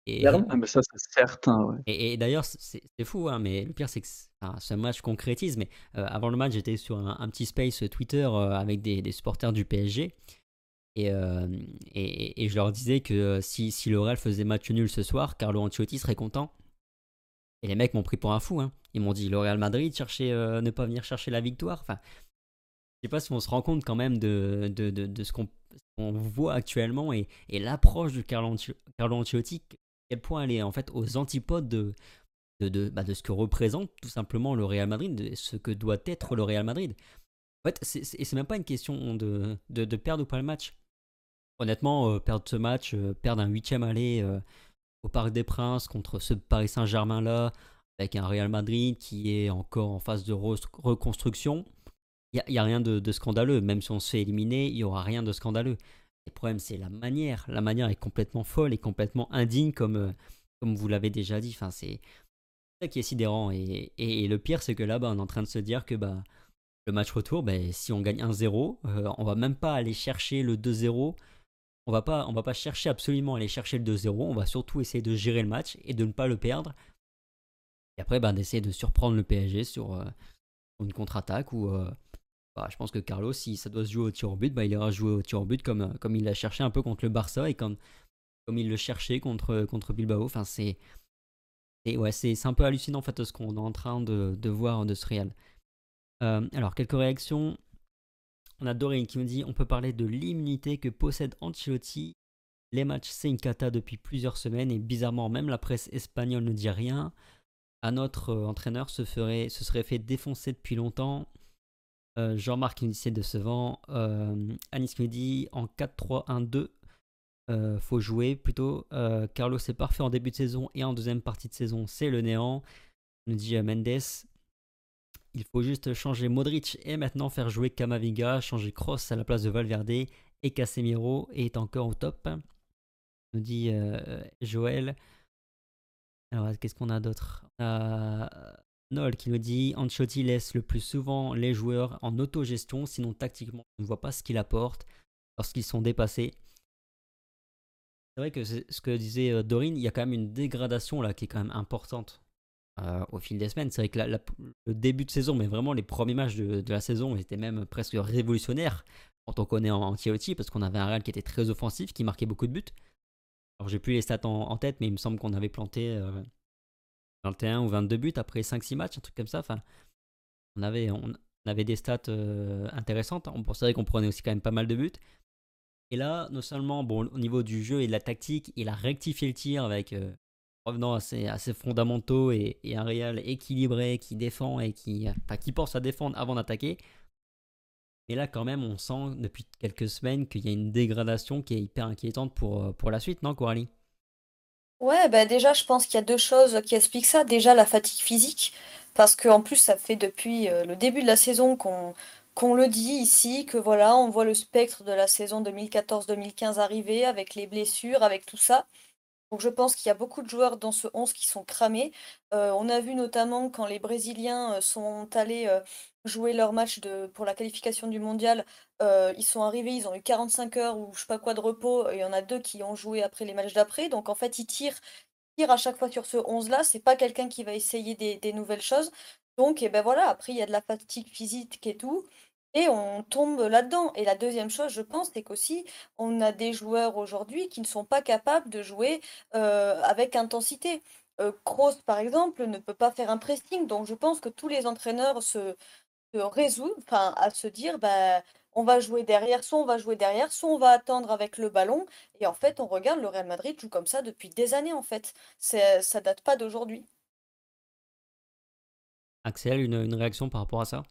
Et, Clairement. Ah, mais ça, c'est certain, ouais. et, et d'ailleurs, c'est c'est fou, hein, mais le pire, c'est que c'est- enfin, ce match concrétise. Mais euh, avant le match, j'étais sur un, un petit space Twitter euh, avec des, des supporters du P S G. Et, euh, et, et je leur disais que euh, si, si le Real faisait match nul ce soir, Carlo Ancelotti serait content. Et les mecs m'ont pris pour un fou, hein. Ils m'ont dit le Real Madrid chercher, euh, ne pas venir chercher la victoire. Enfin, je sais pas si on se rend compte quand même de, de, de, de ce qu'on ce qu'on voit actuellement et, et l'approche de Carlo, Ance- Carlo Ancelotti, à quel point elle est en fait aux antipodes de, de, de, bah, de ce que représente tout simplement le Real Madrid, de ce que doit être le Real Madrid. En fait, c'est, c'est, et c'est même pas une question de, de, de perdre ou pas le match. Honnêtement, euh, perdre ce match, euh, perdre un huitième aller euh, au Parc des Princes contre ce Paris Saint-Germain-là, avec un Real Madrid qui est encore en phase de re- reconstruction, il n'y a, y a rien de, de scandaleux. Même si on se fait éliminer, il n'y aura rien de scandaleux. Le problème, c'est la manière. La manière est complètement folle et complètement indigne, comme, euh, comme vous l'avez déjà dit. Enfin, c'est ça qui est sidérant. Et, et, et le pire, c'est que là, bah, on est en train de se dire que bah, le match retour, bah, si on gagne un zéro, euh, on va même pas aller chercher le deux zéro. On va pas, on va pas chercher absolument à aller chercher le deux zéro. On va surtout essayer de gérer le match et de ne pas le perdre. Et après, bah, d'essayer de surprendre le P S G sur euh, une contre-attaque ou euh, bah, je pense que Carlos, si ça doit se jouer au tir au but, bah, il ira jouer au tir au but comme, comme il l'a cherché un peu contre le Barça et comme, comme il le cherchait contre, contre Bilbao. Enfin, c'est, c'est, ouais, c'est, c'est un peu hallucinant en fait ce qu'on est en train de, de voir de ce Real. Euh, alors, quelques réactions. On a Doreen qui me dit on peut parler de l'immunité que possède Ancelotti. Les matchs, c'est une cata depuis plusieurs semaines et bizarrement, même la presse espagnole ne dit rien. Un autre euh, entraîneur se, ferait, se serait fait défoncer depuis longtemps. Euh, Jean-Marc qui nous dit c'est décevant. Euh, Anis qui nous dit en quatre trois un deux, euh, faut jouer plutôt. Euh, Carlos c'est parfait en début de saison et en deuxième partie de saison c'est le néant. Nous dit euh, Mendes. Il faut juste changer Modric et maintenant faire jouer Camavinga, changer Kroos à la place de Valverde et Casemiro est encore au top. Nous dit euh, Joël. Alors qu'est-ce qu'on a d'autre? euh, Noël qui nous dit Ancelotti laisse le plus souvent les joueurs en autogestion, sinon tactiquement on ne voit pas ce qu'il apporte lorsqu'ils sont dépassés. C'est vrai que c'est ce que disait euh, Dorine, il y a quand même une dégradation là qui est quand même importante euh, au fil des semaines. C'est vrai que la- la- le début de saison, mais vraiment les premiers matchs de, de la saison étaient même presque révolutionnaires quand on connaît Ancelotti parce qu'on avait un Real qui était très offensif, qui marquait beaucoup de buts. Alors j'ai plus les stats en, en tête, mais il me semble qu'on avait planté euh, vingt et un ou vingt-deux buts après cinq six matchs, un truc comme ça. Enfin, on avait, on, on avait des stats euh, intéressantes. On pensait qu'on prenait aussi quand même pas mal de buts. Et là, non seulement bon, au niveau du jeu et de la tactique, il a rectifié le tir avec euh, revenant à ses, à ses fondamentaux et, et un Real équilibré qui défend et qui, enfin, qui pense à défendre avant d'attaquer. Mais là, quand même, on sent depuis quelques semaines qu'il y a une dégradation qui est hyper inquiétante pour, euh, pour la suite, non, Coralie? Ouais, bah déjà, je pense qu'il y a deux choses qui expliquent ça. Déjà, la fatigue physique, parce qu'en plus, ça fait depuis euh, le début de la saison qu'on qu'on le dit ici, que voilà, on voit le spectre de la saison deux mille quatorze deux mille quinze arriver avec les blessures, avec tout ça. Donc je pense qu'il y a beaucoup de joueurs dans ce onze qui sont cramés. Heu, on a vu notamment quand les Brésiliens, heu, sont allés, heu, jouer leur match de pour la qualification du mondial, heu, ils sont arrivés, ils ont eu quarante-cinq heures ou je sais pas quoi de repos, et il y en a deux qui ont joué après les matchs d'après. Donc en fait, ils tirent tirent à chaque fois sur ce onze là, c'est pas quelqu'un qui va essayer des des nouvelles choses. Donc et ben voilà, après il y a de la fatigue physique et tout et on tombe là-dedans. Et la deuxième chose, je pense, c'est qu'aussi on a des joueurs aujourd'hui qui ne sont pas capables de jouer, heu, avec intensité. Heu, Kroos, par exemple, ne peut pas faire un pressing, donc je pense que tous les entraîneurs se se résoudre, enfin, à se dire: «Bah, on va jouer derrière, soit on va jouer derrière, soit on va attendre avec le ballon», et en fait, on regarde le Real Madrid joue comme ça depuis des années, en fait. C'est ça date pas d'aujourd'hui. Axel, une, une réaction par rapport à ça?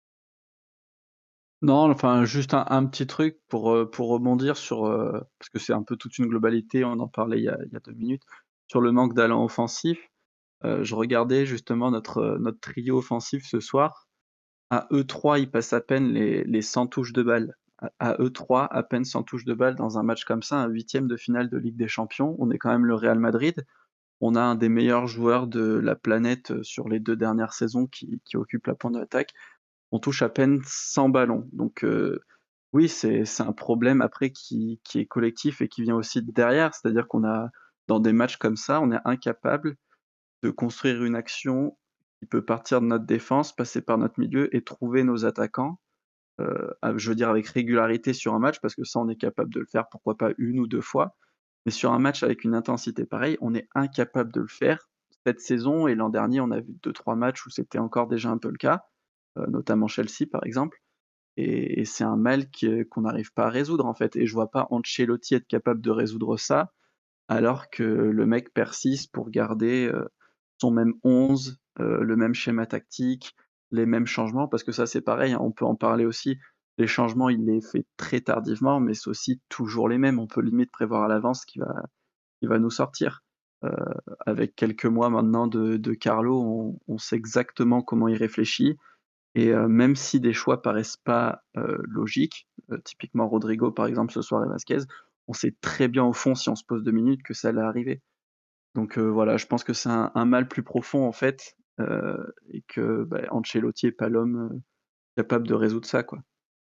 Non, enfin, juste un un petit truc pour, heu, pour rebondir sur, heu, parce que c'est un peu toute une globalité, on en parlait il y a il y a deux minutes, sur le manque d'allant offensif. Heu, je regardais justement notre, heu, notre trio offensif ce soir. À eux trois, ils passent à peine les les cent touches de balle. À à eux trois, à peine cent touches de balle dans un match comme ça, un huitième de finale de Ligue des Champions. On est quand même le Real Madrid. On a un des meilleurs joueurs de la planète, heu, sur les deux dernières saisons qui qui occupe la pointe d'attaque. On touche à peine cent ballons. Donc, heu, oui, c'est c'est un problème après qui qui est collectif et qui vient aussi de derrière. C'est-à-dire qu'on a dans des matchs comme ça, on est incapable de construire une action qui peut partir de notre défense, passer par notre milieu et trouver nos attaquants, heu, av je veux dire avec régularité sur un match parce que ça, on est capable de le faire, pourquoi pas une ou deux fois. Mais sur un match avec une intensité pareille, on est incapable de le faire cette saison et l'an dernier, on a vu deux trois matchs où c'était encore déjà un peu le cas, heu, notamment Chelsea par exemple et et c'est un mal qui, qu'on n'arrive pas à résoudre en fait et je vois pas Ancelotti être capable de résoudre ça, alors que le mec persiste pour garder, heu, son même onze, heu, le même schéma tactique, les mêmes changements parce que ça c'est pareil, hein, on peut en parler aussi. Les changements, il les fait très tardivement, mais c'est aussi toujours les mêmes. On peut limite prévoir à l'avance ce qui va qui va nous sortir. Heu, avec quelques mois maintenant de de Carlo, on on sait exactement comment il réfléchit et heu, même si des choix paraissent pas, heu, logiques, heu, typiquement Rodrigo par exemple ce soir et Vasquez, on sait très bien au fond si on se pose deux minutes que ça allait arriver. Donc heu, voilà, je pense que c'est un un mal plus profond en fait, heu et que, bah, Ancelotti est pas l'homme, heu, capable de résoudre ça, quoi.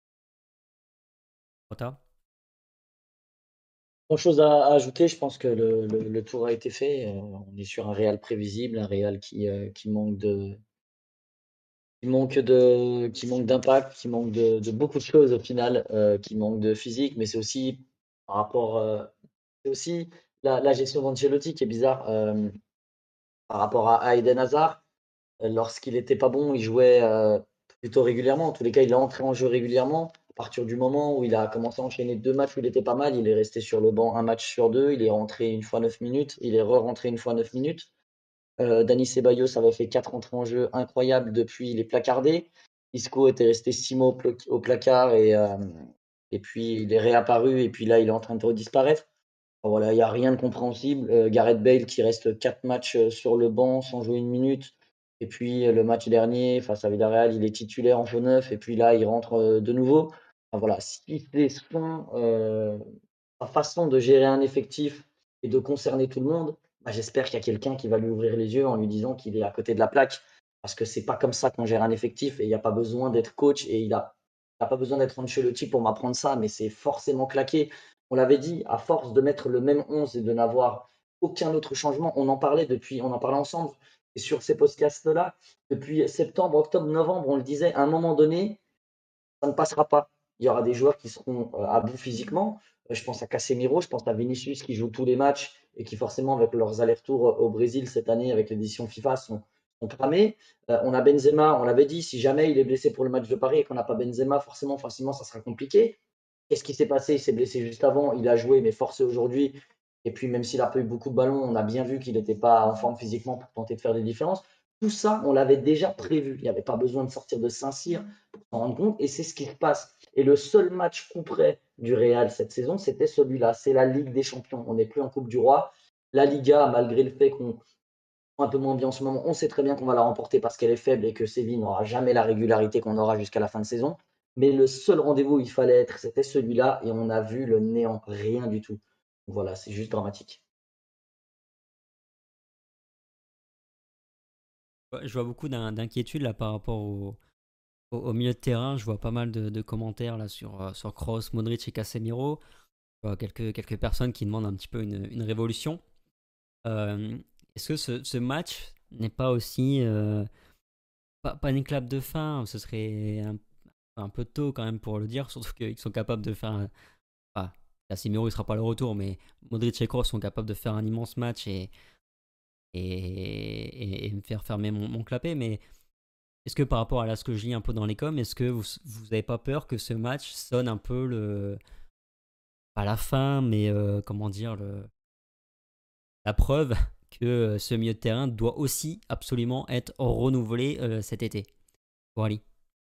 Rota? Grand chose à à ajouter, je pense que le le le tour a été fait, heu, on est sur un Real prévisible, un Real qui, heu, qui manque de qui manque de qui manque d'impact, qui manque de de beaucoup de choses au final, heu, qui manque de physique, mais c'est aussi par rapport, heu, c'est aussi la la gestion d'Ancelotti qui est bizarre, hem, par rapport à à Eden Hazard. Heu, lorsqu'il était pas bon, il jouait, heu, plutôt régulièrement. En tous les cas, il est entré en jeu régulièrement. À partir du moment où il a commencé à enchaîner deux matchs où il était pas mal, il est resté sur le banc un match sur deux. Il est rentré une fois neuf minutes, il est re-rentré une fois neuf minutes. Heu, Dani Ceballos avait fait quatre entrées en jeu incroyables depuis, il est placardé. Isco était resté six mois au ploc au placard et hem et puis il est réapparu et puis là, il est en train de redisparaître. Enfin, voilà, il y a rien de compréhensible. Heu, Gareth Bale qui reste quatre matchs, heu, sur le banc sans jouer une minute et puis, heu, le match dernier face à Villarreal, il est titulaire en faux neuf et puis là, il rentre, heu, de nouveau. Enfin voilà, si c'est son, heu, sa façon de gérer un effectif et de concerner tout le monde, bah, j'espère qu'il y a quelqu'un qui va lui ouvrir les yeux en lui disant qu'il est à côté de la plaque. Parce que c'est pas comme ça qu'on gère un effectif et il y a pas besoin d'être coach et il a il a pas besoin d'être Ancelotti pour m'apprendre ça, mais c'est forcément claqué. On l'avait dit, à force de mettre le même onze et de n'avoir aucun autre changement, on en parlait depuis, on en parlait ensemble et sur ces podcasts-là, depuis septembre, octobre, novembre, on le disait, à un moment donné, ça ne passera pas. Il y aura des joueurs qui seront euh, à bout physiquement. Euh, Je pense à Casemiro, je pense à Vinicius qui joue tous les matchs et qui forcément avec leurs allers-retours au Brésil cette année avec l'édition FIFA sont, sont cramés. Euh, on a Benzema, on l'avait dit, si jamais il est blessé pour le match de Paris et qu'on n'a pas Benzema, forcément, forcément, ça sera compliqué. Qu'est-ce qui s'est passé? Il s'est blessé juste avant, il a joué, mais forcé aujourd'hui. Et puis, même s'il a pas eu beaucoup de ballons, on a bien vu qu'il n'était pas en forme physiquement pour tenter de faire des différences. Tout ça, on l'avait déjà prévu. Il n'y avait pas besoin de sortir de Saint-Cyr pour s'en rendre compte. Et c'est ce qui se passe. Et le seul match coup près du Real cette saison, c'était celui-là. C'est la Ligue des Champions. On n'est plus en Coupe du Roi. La Liga, malgré le fait qu'on soit un peu moins bien en ce moment, on sait très bien qu'on va la remporter parce qu'elle est faible et que Séville n'aura jamais la régularité qu'on aura jusqu'à la fin de saison. Mais le seul rendez-vous où il fallait être, c'était celui-là. Et on a vu le néant. Rien du tout. Voilà, c'est juste dramatique. Ouais, je vois beaucoup d'in- d'inquiétudes là par rapport au, au, au milieu de terrain. Je vois pas mal de, de commentaires là sur, euh, sur Kroos, Modric et Casemiro. Je vois quelques, quelques personnes qui demandent un petit peu une, une révolution. Euh, Est-ce que ce, ce match n'est pas aussi euh, pas, pas une clap de fin? Ce serait un, un peu tôt quand même pour le dire, surtout qu'ils sont capables de faire. un- Ah, Casemiro il sera pas le retour, mais Modric et Kroos sont capables de faire un immense match et, et, et, et me faire fermer mon, mon clapet. Mais est-ce que par rapport à là, ce que je lis un peu dans les coms, est-ce que vous vous avez pas peur que ce match sonne un peu le pas la fin, mais euh, comment dire le la preuve que euh, ce milieu de terrain doit aussi absolument être renouvelé euh, cet été. Coralie.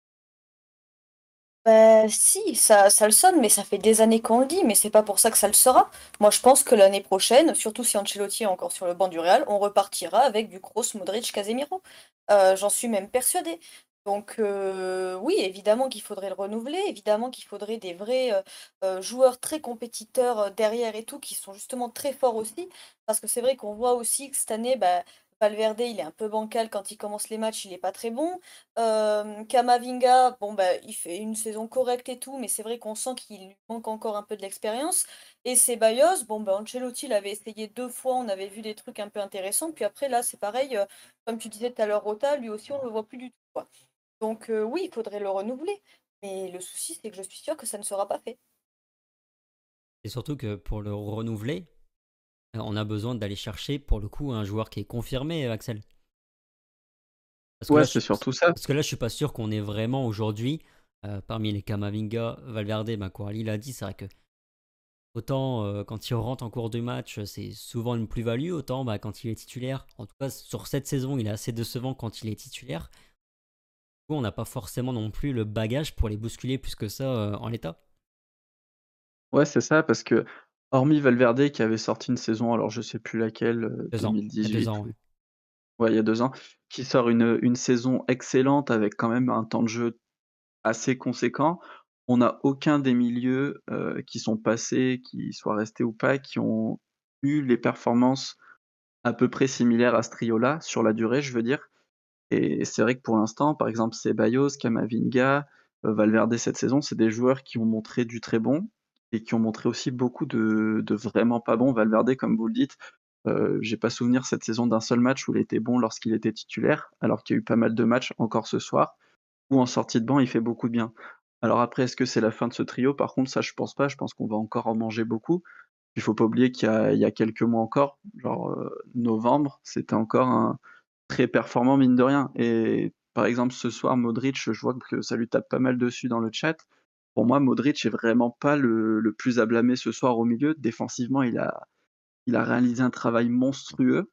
Bah, si, ça, ça le sonne, mais ça fait des années qu'on le dit, mais c'est pas pour ça que ça le sera. Moi, je pense que l'année prochaine, surtout si Ancelotti est encore sur le banc du Real, on repartira avec du Kroos, Modric, Casemiro. Euh, j'en suis même persuadée. Donc, euh, oui, évidemment qu'il faudrait le renouveler, évidemment qu'il faudrait des vrais euh, euh, joueurs très compétiteurs euh, derrière et tout, qui sont justement très forts aussi. Parce que c'est vrai qu'on voit aussi que cette année, bah, Valverde, il est un peu bancal quand il commence les matchs, il est pas très bon. Hem, Camavinga, bon, bah, il fait une saison correcte et tout, mais c'est vrai qu'on sent qu'il lui manque encore un peu de l'expérience et Ceballos, bon, bah, Ancelotti l'avait essayé deux fois, on avait vu des trucs un peu intéressants, puis après là, c'est pareil, heu, comme tu disais tout à l'heure, Rota, lui aussi, on le voit plus du tout, quoi. Donc heu, oui, il faudrait le renouveler, mais le souci, c'est que je suis sûre que ça ne sera pas fait. Et surtout que pour le renouveler, euh, on a besoin d'aller chercher pour le coup un joueur qui est confirmé, euh, Axel. Parce que Ouais, là, je, c'est suis- surtout ça. parce que là, je suis pas sûr qu'on est vraiment aujourd'hui euh, parmi les Kamavinga, Valverde, bah, Kourali l'a dit, c'est vrai que autant euh, quand il rentre en cours de match, c'est souvent une plus-value, autant bah, quand il est titulaire. En tout cas, sur cette saison, il est assez décevant quand il est titulaire. Du coup, on n'a pas forcément non plus le bagage pour les bousculer plus que ça euh, en l'état. Ouais, c'est ça, parce que hormis Valverde qui avait sorti une saison, alors je sais plus laquelle, heu, Deux ans. Il y a deux deux mille dix-huit ans, ou ouais. ouais, il y a deux ans, qui sort une, une saison excellente avec quand même un temps de jeu assez conséquent. On n'a aucun des milieux, heu, qui sont passés, qui soient restés ou pas, qui ont eu les performances à peu près similaires à ce trio-là, sur la durée, je veux dire. Et c'est vrai que pour l'instant, par exemple, Ceballos, Camavinga, heu, Valverde cette saison, c'est des joueurs qui ont montré du très bon et qui ont montré aussi beaucoup de de vraiment pas bon. Valverde, comme vous le dites, heu, j'ai pas souvenir cette saison d'un seul match où il était bon lorsqu'il était titulaire, alors qu'il y a eu pas mal de matchs encore ce soir, où en sortie de banc, il fait beaucoup de bien. Alors après, est-ce que c'est la fin de ce trio? Par contre, ça je pense pas, je pense qu'on va encore en manger beaucoup. Il faut pas oublier qu'il y a il y a quelques mois encore, genre, heu, novembre, c'était encore un très performant mine de rien et par exemple ce soir Modric, je vois que ça lui tape pas mal dessus dans le chat. Pour moi, Modric est vraiment pas le le plus à blâmer ce soir au milieu. Défensivement, il a il a réalisé un travail monstrueux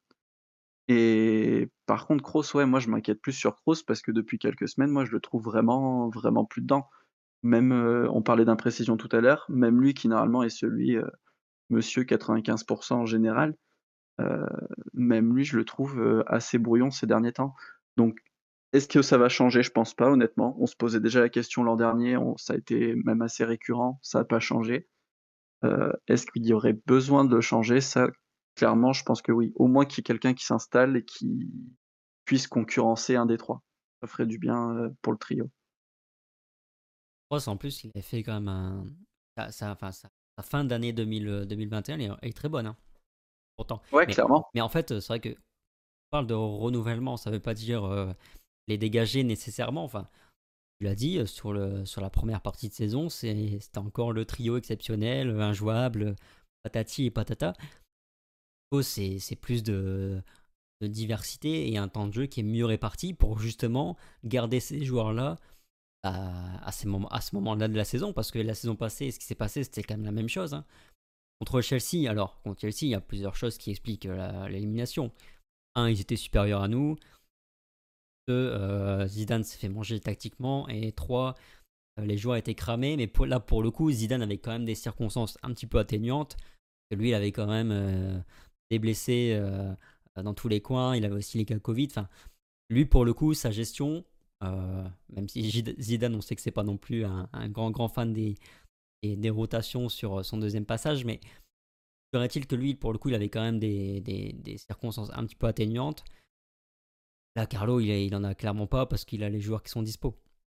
et par contre Kroos, ouais, moi je m'inquiète plus sur Kroos parce que depuis quelques semaines, moi je le trouve vraiment, vraiment plus dedans. Même, heu, on parlait d'imprécision tout à l'heure, même lui qui normalement est celui, heu, monsieur quatre-vingt-quinze en général, heu, même lui je le trouve, heu, assez brouillon ces derniers temps. Donc est-ce que ça va changer? Je pense pas honnêtement. On se posait déjà la question l'an dernier, on ça a été même assez récurrent, ça a pas changé. Heu, est-ce qu'il y aurait besoin de le changer? Ça, clairement, je pense que oui. Au moins qu'il y ait quelqu'un qui s'installe et qui puisse concurrencer un des trois. Ça ferait du bien, heu, pour le trio. Kroos, en plus, il a fait quand même un. Sa, sa- enfin, sa- sa fin d'année deux mille, euh, deux mille vingt et un elle est, elle est très bonne, hein, pourtant. Ouais, Mais, clairement. mais en fait, euh, c'est vrai que on parle de renouvellement, ça veut pas dire euh, les dégager nécessairement. Enfin, tu l'as dit, euh, sur, le, sur la première partie de saison, c'est- c'était encore le trio exceptionnel, euh, injouable, euh, patati et patata. Kroos, c'est c'est plus de, de diversité et un temps de jeu qui est mieux réparti pour justement garder ces joueurs-là à, à, ces moments, à ce moment-là de la saison, parce que la saison passée, ce qui s'est passé, c'était quand même la même chose, hein. Contre Chelsea, alors, contre Chelsea, il y a plusieurs choses qui expliquent euh, la- l'élimination. Un, ils étaient supérieurs à nous. Deux, euh, Zidane s'est fait manger tactiquement. Et trois, euh, les joueurs étaient cramés. Mais pour- là, pour le coup, Zidane avait quand même des circonstances un petit peu atténuantes. Lui, il avait quand même euh, des blessés euh, dans tous les coins. Il avait aussi les cas Covid. Enfin, lui, pour le coup, sa gestion, euh, même si Zidane, on sait que c'est pas non plus un, un grand, grand fan des, des, des rotations sur son deuxième passage, mais serait-il que lui, pour le coup, il avait quand même des, des, des circonstances un petit peu atténuantes. Là, Carlo, il, il en a clairement pas parce qu'il a les joueurs qui sont dispo.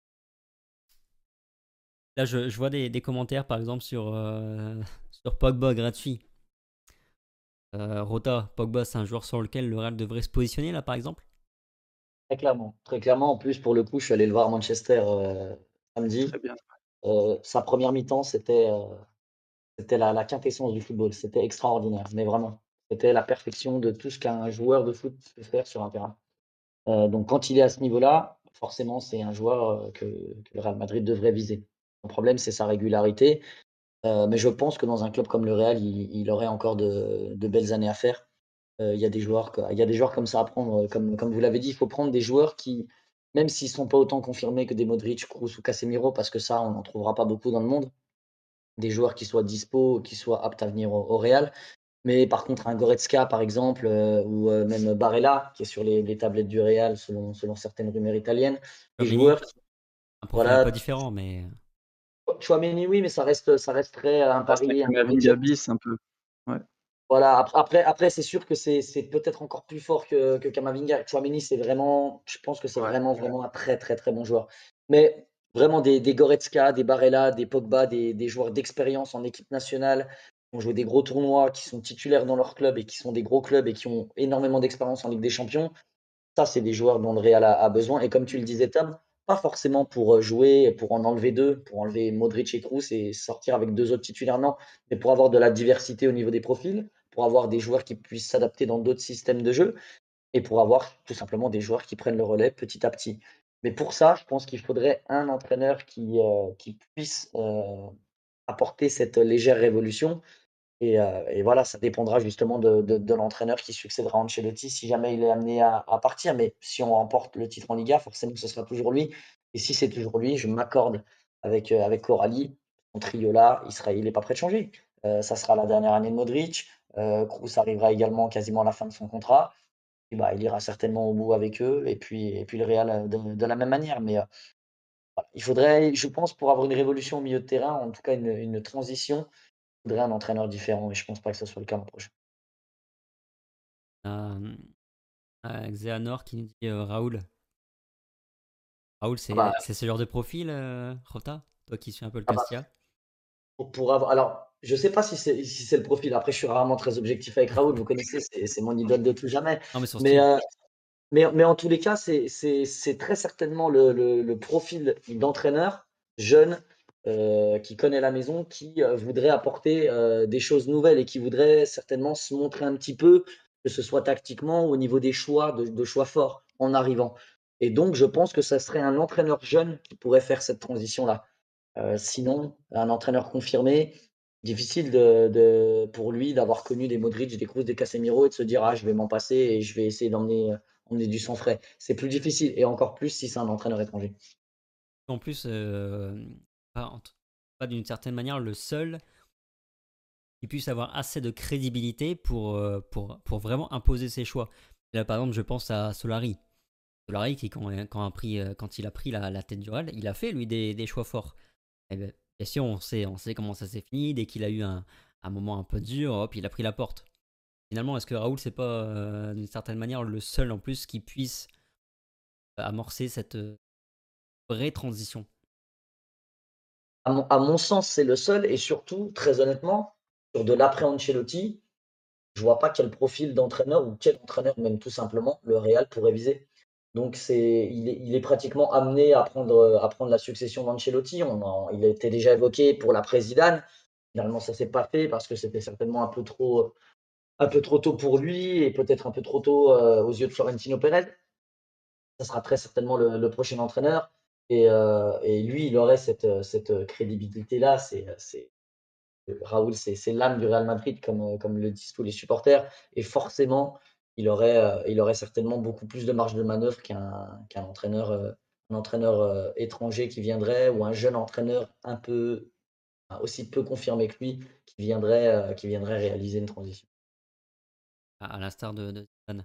Là, je, je vois des, des commentaires, par exemple, sur, euh, sur Pogba gratuit. Euh, Rota, Pogba, c'est un joueur sur lequel le Real devrait se positionner, là, par exemple. Très clairement. Très clairement. En plus, pour le coup, je suis allé le voir à Manchester euh, samedi. Très bien. Euh, sa première mi-temps, c'était euh, c'était la, la quintessence du football. C'était extraordinaire, mais vraiment. C'était la perfection de tout ce qu'un joueur de foot peut faire sur un terrain. Euh, donc, quand il est à ce niveau-là, forcément, c'est un joueur euh, que, que le Real Madrid devrait viser. Le problème, c'est sa régularité. Euh, mais je pense que dans un club comme le Real, il, il aurait encore de, de belles années à faire. Euh, Il y a des joueurs, il y a des joueurs comme ça à prendre. Comme, comme vous l'avez dit, il faut prendre des joueurs qui, même s'ils ne sont pas autant confirmés que des Modric, Kroos ou Casemiro, parce que ça, on n'en trouvera pas beaucoup dans le monde, des joueurs qui soient dispo, qui soient aptes à venir au, au Real. Mais par contre, un Goretzka, par exemple, euh, ou euh, même Barella, qui est sur les, les tablettes du Real, selon, selon certaines rumeurs italiennes, des Chouameni, joueurs qui, un profil un peu voilà, différent, mais Chouameni, oui, mais ça reste, ça resterait un Ça reste un pari, un pari Camavinga dur. bis un peu. Ouais. Voilà, ap après après c'est sûr que c'est c'est peut-être encore plus fort que que Camavinga. Tchouaméni, c'est vraiment je pense que c'est Ouais. vraiment, vraiment un très, très, très bon joueur. Mais vraiment des des Goretzka, des Barella, des Pogba, des des joueurs d'expérience en équipe nationale, qui ont joué des gros tournois, qui sont titulaires dans leur club et qui sont des gros clubs et qui ont énormément d'expérience en Ligue des Champions. Ça, c'est des joueurs dont le Real a a besoin et comme tu le disais Tom, pas forcément pour, heu, jouer, pour en enlever deux, pour enlever Modric et Kroos et sortir avec deux autres titulaires, non, mais pour avoir de la diversité au niveau des profils, pour avoir des joueurs qui puissent s'adapter dans d'autres systèmes de jeu et pour avoir tout simplement des joueurs qui prennent le relais petit à petit. Mais pour ça, je pense qu'il faudrait un entraîneur qui, heu, qui puisse, heu, apporter cette légère révolution et, heu, et voilà, ça dépendra justement de de de l'entraîneur qui succédera à Ancelotti si jamais il est amené à à partir. Mais si on remporte le titre en Liga, forcément ce sera toujours lui. Et si c'est toujours lui, je m'accorde avec, heu, avec Coralie. Son trio là, il sera il est pas prêt de changer. Heu, ça sera la dernière année de Modric. Heu, Kroos arrivera également quasiment à la fin de son contrat. Et bah, il ira certainement au bout avec eux et puis et puis le Real, heu, de de la même manière. Mais, heu, voilà, il faudrait, je pense, pour avoir une révolution au milieu de terrain, en tout cas une une transition, il faudrait un entraîneur différent et je pense pas que ce soit le cas l'an prochain. Euh, euh, Xehanort qui nous dit euh, Raoul. Raoul, Ah bah c'est c'est ce genre de profil, euh, Rota? Toi qui suis un peu le ah bah, Castia. pour pour avoir alors, je sais pas si c'est si c'est le profil. Après, je suis rarement très objectif avec Raoul, vous connaissez, c'est c'est mon idole de tout jamais. Non, mais son Mais, style. heu, mais mais en tous les cas, c'est c'est c'est très certainement le le le profil d'entraîneur jeune, heu, qui connaît la maison, qui, heu, voudrait apporter, heu, des choses nouvelles et qui voudrait certainement se montrer un petit peu, que ce soit tactiquement ou au niveau des choix, de de choix forts en arrivant. Et donc je pense que ça serait un entraîneur jeune qui pourrait faire cette transition-là. Heu, sinon, un entraîneur confirmé, difficile de de pour lui d'avoir connu des Modric, des Kroos, des Casemiro et de se dire: «Ah, je vais m'en passer et je vais essayer d'emmener, heu, emmener du sang frais». C'est plus difficile et encore plus si c'est un entraîneur étranger. En plus, euh, pas, en t- pas d'une certaine manière le seul qui puisse avoir assez de crédibilité pour, euh, pour, pour vraiment imposer ses choix. Là, par exemple, je pense à Solari. Solari, qui, quand, quand, a pris, euh, quand il a pris la, la tête du Real, il a fait, lui, des, des choix forts. Et bien, bien sûr, on sait, on sait comment ça s'est fini. Dès qu'il a eu un, un moment un peu dur, hop, il a pris la porte. Finalement, est-ce que Raoul, c'est pas, euh, d'une certaine manière, le seul en plus qui puisse amorcer cette euh, vraie transition? À mon à mon sens, c'est le seul et surtout, très honnêtement, sur de l'après Ancelotti, je vois pas quel profil d'entraîneur ou quel entraîneur même tout simplement le Real pourrait viser. Donc c'est il est il est pratiquement amené à prendre, à prendre la succession d'Ancelotti. On en il a été déjà évoqué pour l'après Zidane. Finalement, ça s'est pas fait parce que c'était certainement un peu trop, un peu trop tôt pour lui et peut-être un peu trop tôt, heu, aux yeux de Florentino Pérez. Ça sera très certainement le le prochain entraîneur et heu et lui, il aurait cette, heu, cette, crédibilité-là. C'est, c'est Raoul, c'est c'est l'âme du Real Madrid comme, heu, comme le disent tous les supporters et forcément, il aurait, heu, il aurait certainement beaucoup plus de marge de manœuvre qu'un qu'un entraîneur, heu, un entraîneur, heu, étranger qui viendrait ou un jeune entraîneur un peu enfin, aussi peu confirmé que lui qui viendrait, heu, qui viendrait réaliser une transition. À, à l'instar de, de Zidane.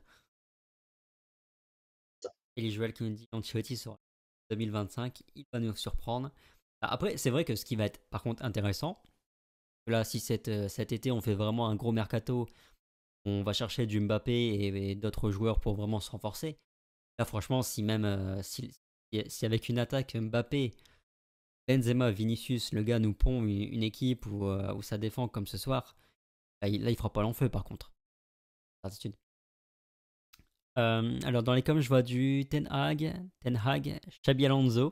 Eli Joel qui nous dit Ancelotti sera deux mille vingt-cinq, il va nous surprendre. Ah, après, c'est vrai que ce qui va être par contre intéressant, là, si cet, euh, cet été on fait vraiment un gros mercato, on va chercher du Mbappé et, et d'autres joueurs pour vraiment se renforcer. Là, franchement, si même euh, si, si- si avec une attaque Mbappé, Benzema, Vinicius, le gars nous pond une, une équipe où, euh, où ça défend comme ce soir, là, il, là, il fera pas long feu par contre. Certitude. Euh, alors, dans les coms, je vois du Ten Hag, Ten Hag, Xabi Alonso.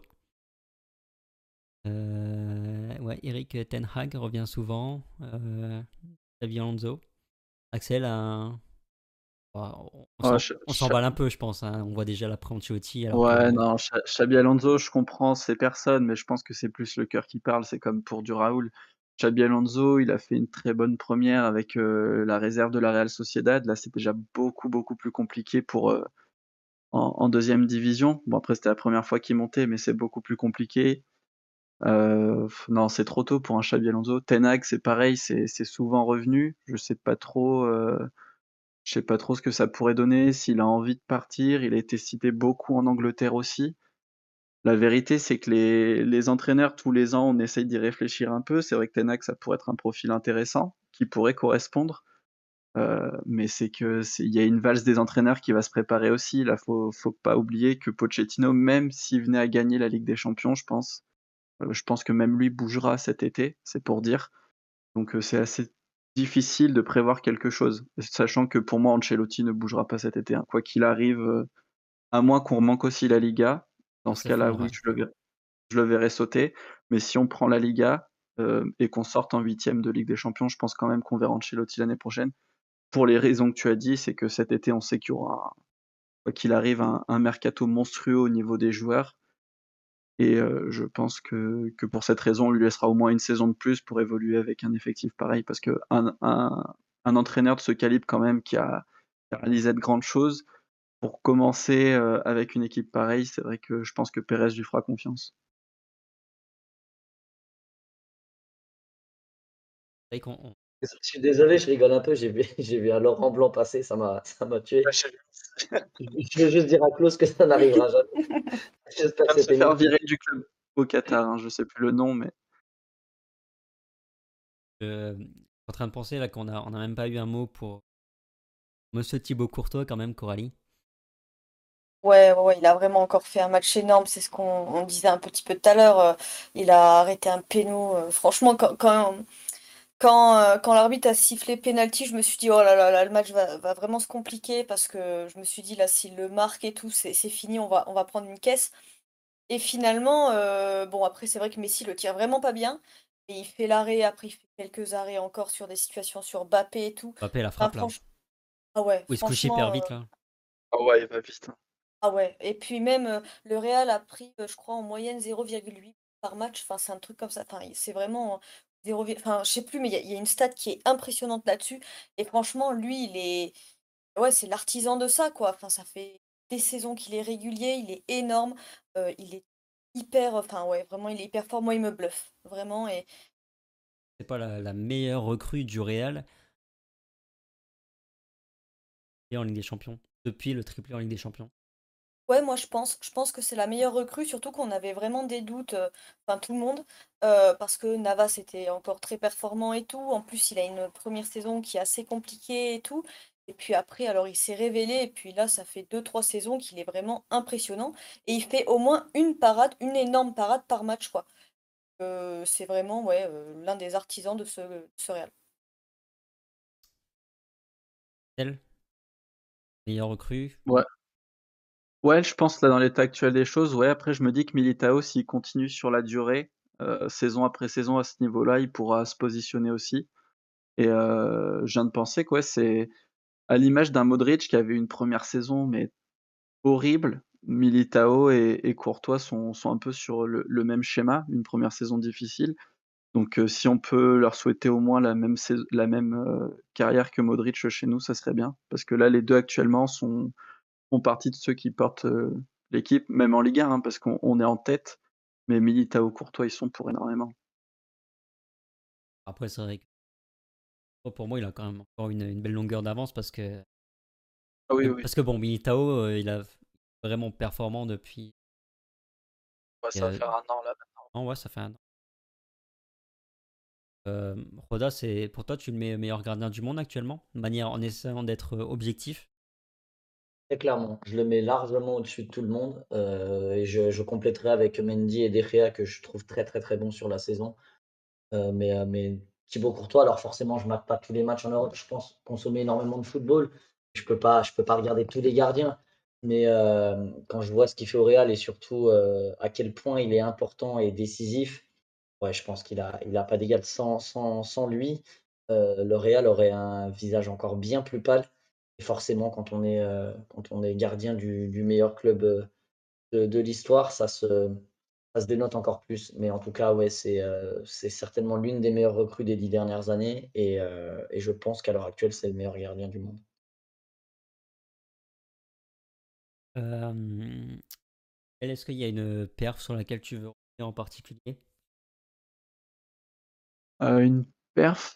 Euh, ouais, Eric Ten Hag revient souvent. Euh, Xabi Alonso. Axel, un- on, on Ouais, s'en- Ch on Ch s'emballe un peu, je pense, hein. On voit déjà la Ancelotti alors que. ouais, non, Xa Xabi Alonso, je comprends ces personnes, mais je pense que c'est plus le cœur qui parle, c'est comme pour du Raoul. Xabi Alonso, il a fait une très bonne première avec, heu, la réserve de la Real Sociedad. Là, c'est déjà beaucoup, beaucoup plus compliqué pour, heu, en en deuxième division. Bon, après, c'était la première fois qu'il montait, mais c'est beaucoup plus compliqué. Heu, non, c'est trop tôt pour un Xabi Alonso. Ten Hag, c'est pareil, c'est c'est souvent revenu. Je sais pas trop, heu, je sais pas trop ce que ça pourrait donner, s'il a envie de partir. Il a été cité beaucoup en Angleterre aussi. La vérité, c'est que les les entraîneurs, tous les ans, on essaye d'y réfléchir un peu. C'est vrai que Ten Hag, ça pourrait être un profil intéressant, qui pourrait correspondre. Heu, mais c'est que c'est il y a une valse des entraîneurs qui va se préparer aussi. Là, faut faut pas oublier que Pochettino, même s'il venait à gagner la Ligue des Champions, je pense, heu, je pense que même lui bougera cet été, c'est pour dire. Donc, heu, c'est assez difficile de prévoir quelque chose, sachant que pour moi Ancelotti ne bougera pas cet été, hein. Quoi qu'il arrive, heu, à moins qu'on manque aussi la Liga, dans Sur ce ces cas-là, fonds, oui, ouais. je le verrai je le verrai sauter. Mais si on prend la Liga, heu, et qu'on sorte en huitième de Ligue des Champions, je pense quand même qu'on verra Ancelotti l'année prochaine. Pour les raisons que tu as dit, c'est que cet été, on sait qu'il y aura, quoi qu'il arrive, un un mercato monstrueux au niveau des joueurs et heu, je pense que que pour cette raison, on lui laissera au moins une saison de plus pour évoluer avec un effectif pareil. Parce qu'un un un entraîneur de ce calibre quand même qui a qui a réalisé de grandes choses, pour commencer, heu, avec une équipe pareille, c'est vrai que je pense que Pérez lui fera confiance. C'est vrai qu'on on Je suis désolé, je rigole un peu, j'ai vu j'ai vu un Laurent Blanc passer, ça m'a ça m'a tué. Je je veux juste dire à Claude que ça n'arrivera jamais. J'espère que Va se c'était faire une blague. virer du club au Qatar, hein, je sais plus le nom, mais Hem, je suis en train de penser là qu'on a on a même pas eu un mot pour monsieur Thibaut Courtois quand même, Coralie. Ouais, ouais, ouais, il a vraiment encore fait un match énorme, c'est ce qu'on on disait un petit peu tout à l'heure. euh, il a arrêté un péno. euh, franchement, quand, quand, quand, euh, quand l'arbitre a sifflé penalty, je me suis dit, oh là là, là, le match va, va vraiment se compliquer parce que je me suis dit, là, s'il le marque et tout, c'est c'est fini, on va, on va prendre une caisse. Et finalement, euh, bon, après, c'est vrai que Messi le tire vraiment pas bien. Et il fait l'arrêt, après, il fait quelques arrêts encore sur des situations sur Mbappé et tout. Mbappé la Enfin, frappe là, franch- ah ouais, où il se couche hyper franchement. vite là. ah ouais, il va vite, hein. Ah ouais, et puis même, heu, le Real a pris, heu, je crois en moyenne zéro virgule huit par match, enfin c'est un truc comme ça, enfin il c'est vraiment zéro vi enfin je sais plus, mais il y a il y a une stat qui est impressionnante là-dessus et franchement lui il est ouais c'est l'artisan de ça quoi, enfin ça fait des saisons qu'il est régulier, il est énorme, heu, il est hyper, enfin ouais vraiment il est hyper fort, moi il me bluffe, vraiment et C'est pas la la meilleure recrue du Real et en Ligue des Champions, depuis le triplé en Ligue des Champions. ouais, moi je pense je pense que c'est la meilleure recrue, surtout qu'on avait vraiment des doutes, heu, enfin tout le monde, heu, parce que Navas était encore très performant et tout. En plus, il a une première saison qui est assez compliquée et tout. Et puis après, alors il s'est révélé et puis là, ça fait deux trois saisons qu'il est vraiment impressionnant et il fait au moins une parade, une énorme parade par match, quoi. Heu, c'est vraiment, ouais, heu, l'un des artisans de ce de ce Real. Elle, meilleure recrue. Ouais. Ouais, je pense là dans l'état actuel des choses, ouais, après je me dis que Militao s'il continue sur la durée, heu, saison après saison à ce niveau-là, il pourra se positionner aussi et heu, je viens de penser que ouais, c'est à l'image d'un Modric qui avait une première saison mais horrible, Militao et et Courtois sont sont un peu sur le le même schéma, une première saison difficile. Donc heu, si on peut leur souhaiter au moins la même sais la même, heu, carrière que Modric chez nous, ça serait bien. Parce que là, les deux actuellement sont font partie de ceux qui portent, heu, l'équipe, même en Ligue un, hein, parce qu'on on est en tête, mais Militao, Courtois, ils sont pour énormément. Après, c'est vrai que oh, pour moi, il a quand même encore une une belle longueur d'avance parce que Ah oui, euh, oui. parce que bon, Militao, heu, il a vraiment performant depuis, Ouais, ça va heu, faire un an là maintenant. non, ouais, ça fait un an. Hem, Roda, c'est pour toi, tu le mets meilleur gardien du monde actuellement? De manière en essayant d'être, heu, objectif? Très clairement, je le mets largement au-dessus de tout le monde, heu et je je compléterai avec Mendy et De Gea que je trouve très, très, très bons sur la saison. Heu, mais heu, mais Thibaut Courtois, alors forcément, je mate pas tous les matchs en Europe. Je pense consommer énormément de football. Je peux pas je peux pas regarder tous les gardiens. Mais hem, quand je vois ce qu'il fait au Real et surtout, heu, à quel point il est important et décisif, ouais, je pense qu'il a il a pas d'égal. Sans sans sans lui, heu, le Real aurait un visage encore bien plus pâle et forcément quand on est, heu, quand on est gardien du du meilleur club, heu, de de l'histoire, ça se ça se dénote encore plus. Mais en tout cas, ouais, c'est, heu, c'est certainement l'une des meilleures recrues des dix dernières années et heu et je pense qu'à l'heure actuelle, c'est le meilleur gardien du monde. Hem, elle, est-ce qu'il y a une perf sur laquelle tu veux revenir en particulier? Heu, une perf,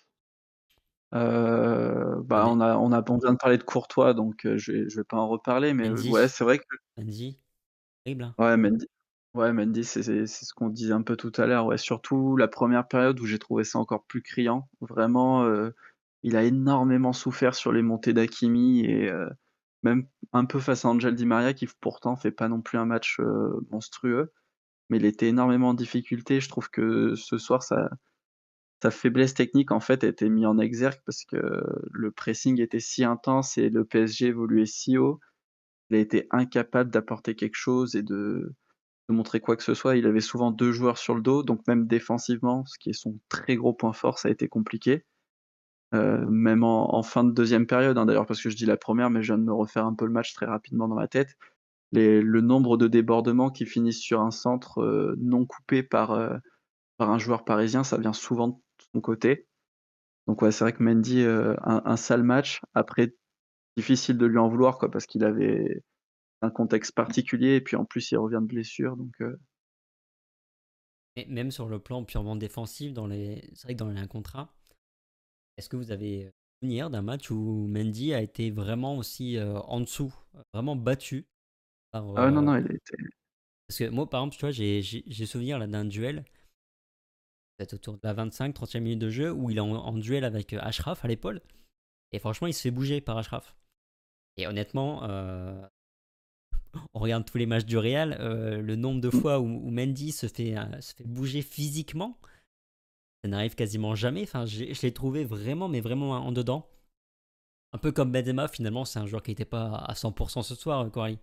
heu, Ah bah, mais on a on a on vient de parler de Courtois, donc heu, je vais je vais pas en reparler, mais heu, ouais, Mendy, c'est vrai que Mendy, terrible, hein. ouais, Mendy ouais, Mendy, c'est c'est c'est ce qu'on disait un peu tout à l'heure, ouais, surtout la première période où j'ai trouvé ça encore plus criant. Vraiment, heu il a énormément souffert sur les montées d'Hakimi et heu, même un peu face à Angel Di Maria qui pourtant fait pas non plus un match, heu, monstrueux, mais il était énormément en difficulté. Je trouve que ce soir sa sa faiblesse technique en fait a été mis en exergue parce que le pressing était si intense et le P S G évoluait si haut. Il a été incapable d'apporter quelque chose et de de montrer quoi que ce soit. Il avait souvent deux joueurs sur le dos, donc même défensivement, ce qui est son très gros point fort, ça a été compliqué. Heu, même en en fin de deuxième période, hein, d'ailleurs, parce que je dis la première, mais je viens de me refaire un peu le match très rapidement dans ma tête. Les le nombre de débordements qui finissent sur un centre, heu, non coupé par, heu, par un joueur parisien, ça vient souvent de son côté. Donc ouais, c'est vrai que Mendy, heu, un un sale match. Après, difficile de lui en vouloir, quoi, parce qu'il avait un contexte particulier et puis en plus il revient de blessure, donc heu Et même sur le plan purement défensif, dans les... c'est vrai que dans les un contre un, est-ce que vous avez souvenir d'un match où Mendy a été vraiment aussi euh, en dessous, vraiment battu par, ah ouais, non, euh, non, il a été parce que moi, par exemple, tu vois, j'ai j'ai- j'ai souvenir là d'un duel, peut-être autour de la vingt-cinq trentième minute de jeu, où il est en, en duel avec euh, Ashraf à l'épaule, et franchement, il se fait bouger par Ashraf. Et honnêtement, euh, on regarde tous les matchs du Real, euh, le nombre de mmh. fois où, où Mendy se fait, euh, se fait bouger physiquement, ça n'arrive quasiment jamais. Enfin, je, je l'ai trouvé vraiment, mais vraiment en dedans. Un peu comme Benzema, finalement, c'est un joueur qui n'était pas à cent pour cent ce soir, euh, Coralie.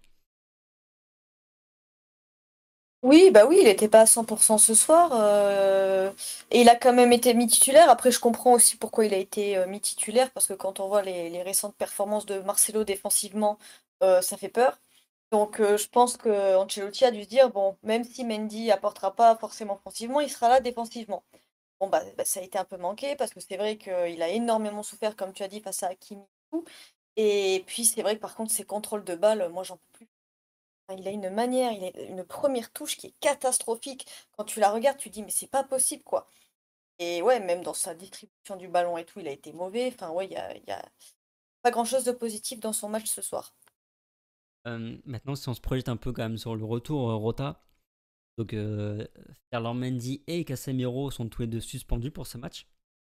Oui, bah oui, il était pas à cent pour cent ce soir. euh, Et il a quand même été mis titulaire. Après, je comprends aussi pourquoi il a été euh, mis titulaire, parce que quand on voit les, les récentes performances de Marcelo défensivement, euh, ça fait peur. Donc, euh, je pense que Ancelotti a dû se dire, bon, même si Mendy apportera pas forcément offensivement, il sera là défensivement. Bon, bah, bah, ça a été un peu manqué, parce que c'est vrai qu'il a énormément souffert, comme tu as dit, face à Hakimi et tout. Et puis, c'est vrai que par contre, ses contrôles de balles, moi, j'en peux plus. Enfin, il a une manière, il a une première touche qui est catastrophique. Quand tu la regardes, tu dis, mais c'est pas possible, quoi. Et ouais, même dans sa distribution du ballon et tout, il a été mauvais. Enfin, ouais, il y a, il y a pas grand-chose de positif dans son match ce soir. Euh, maintenant, si on se projette un peu quand même sur le retour, euh, Rota, donc euh, Ferland Mendy et Casemiro sont tous les deux suspendus pour ce match.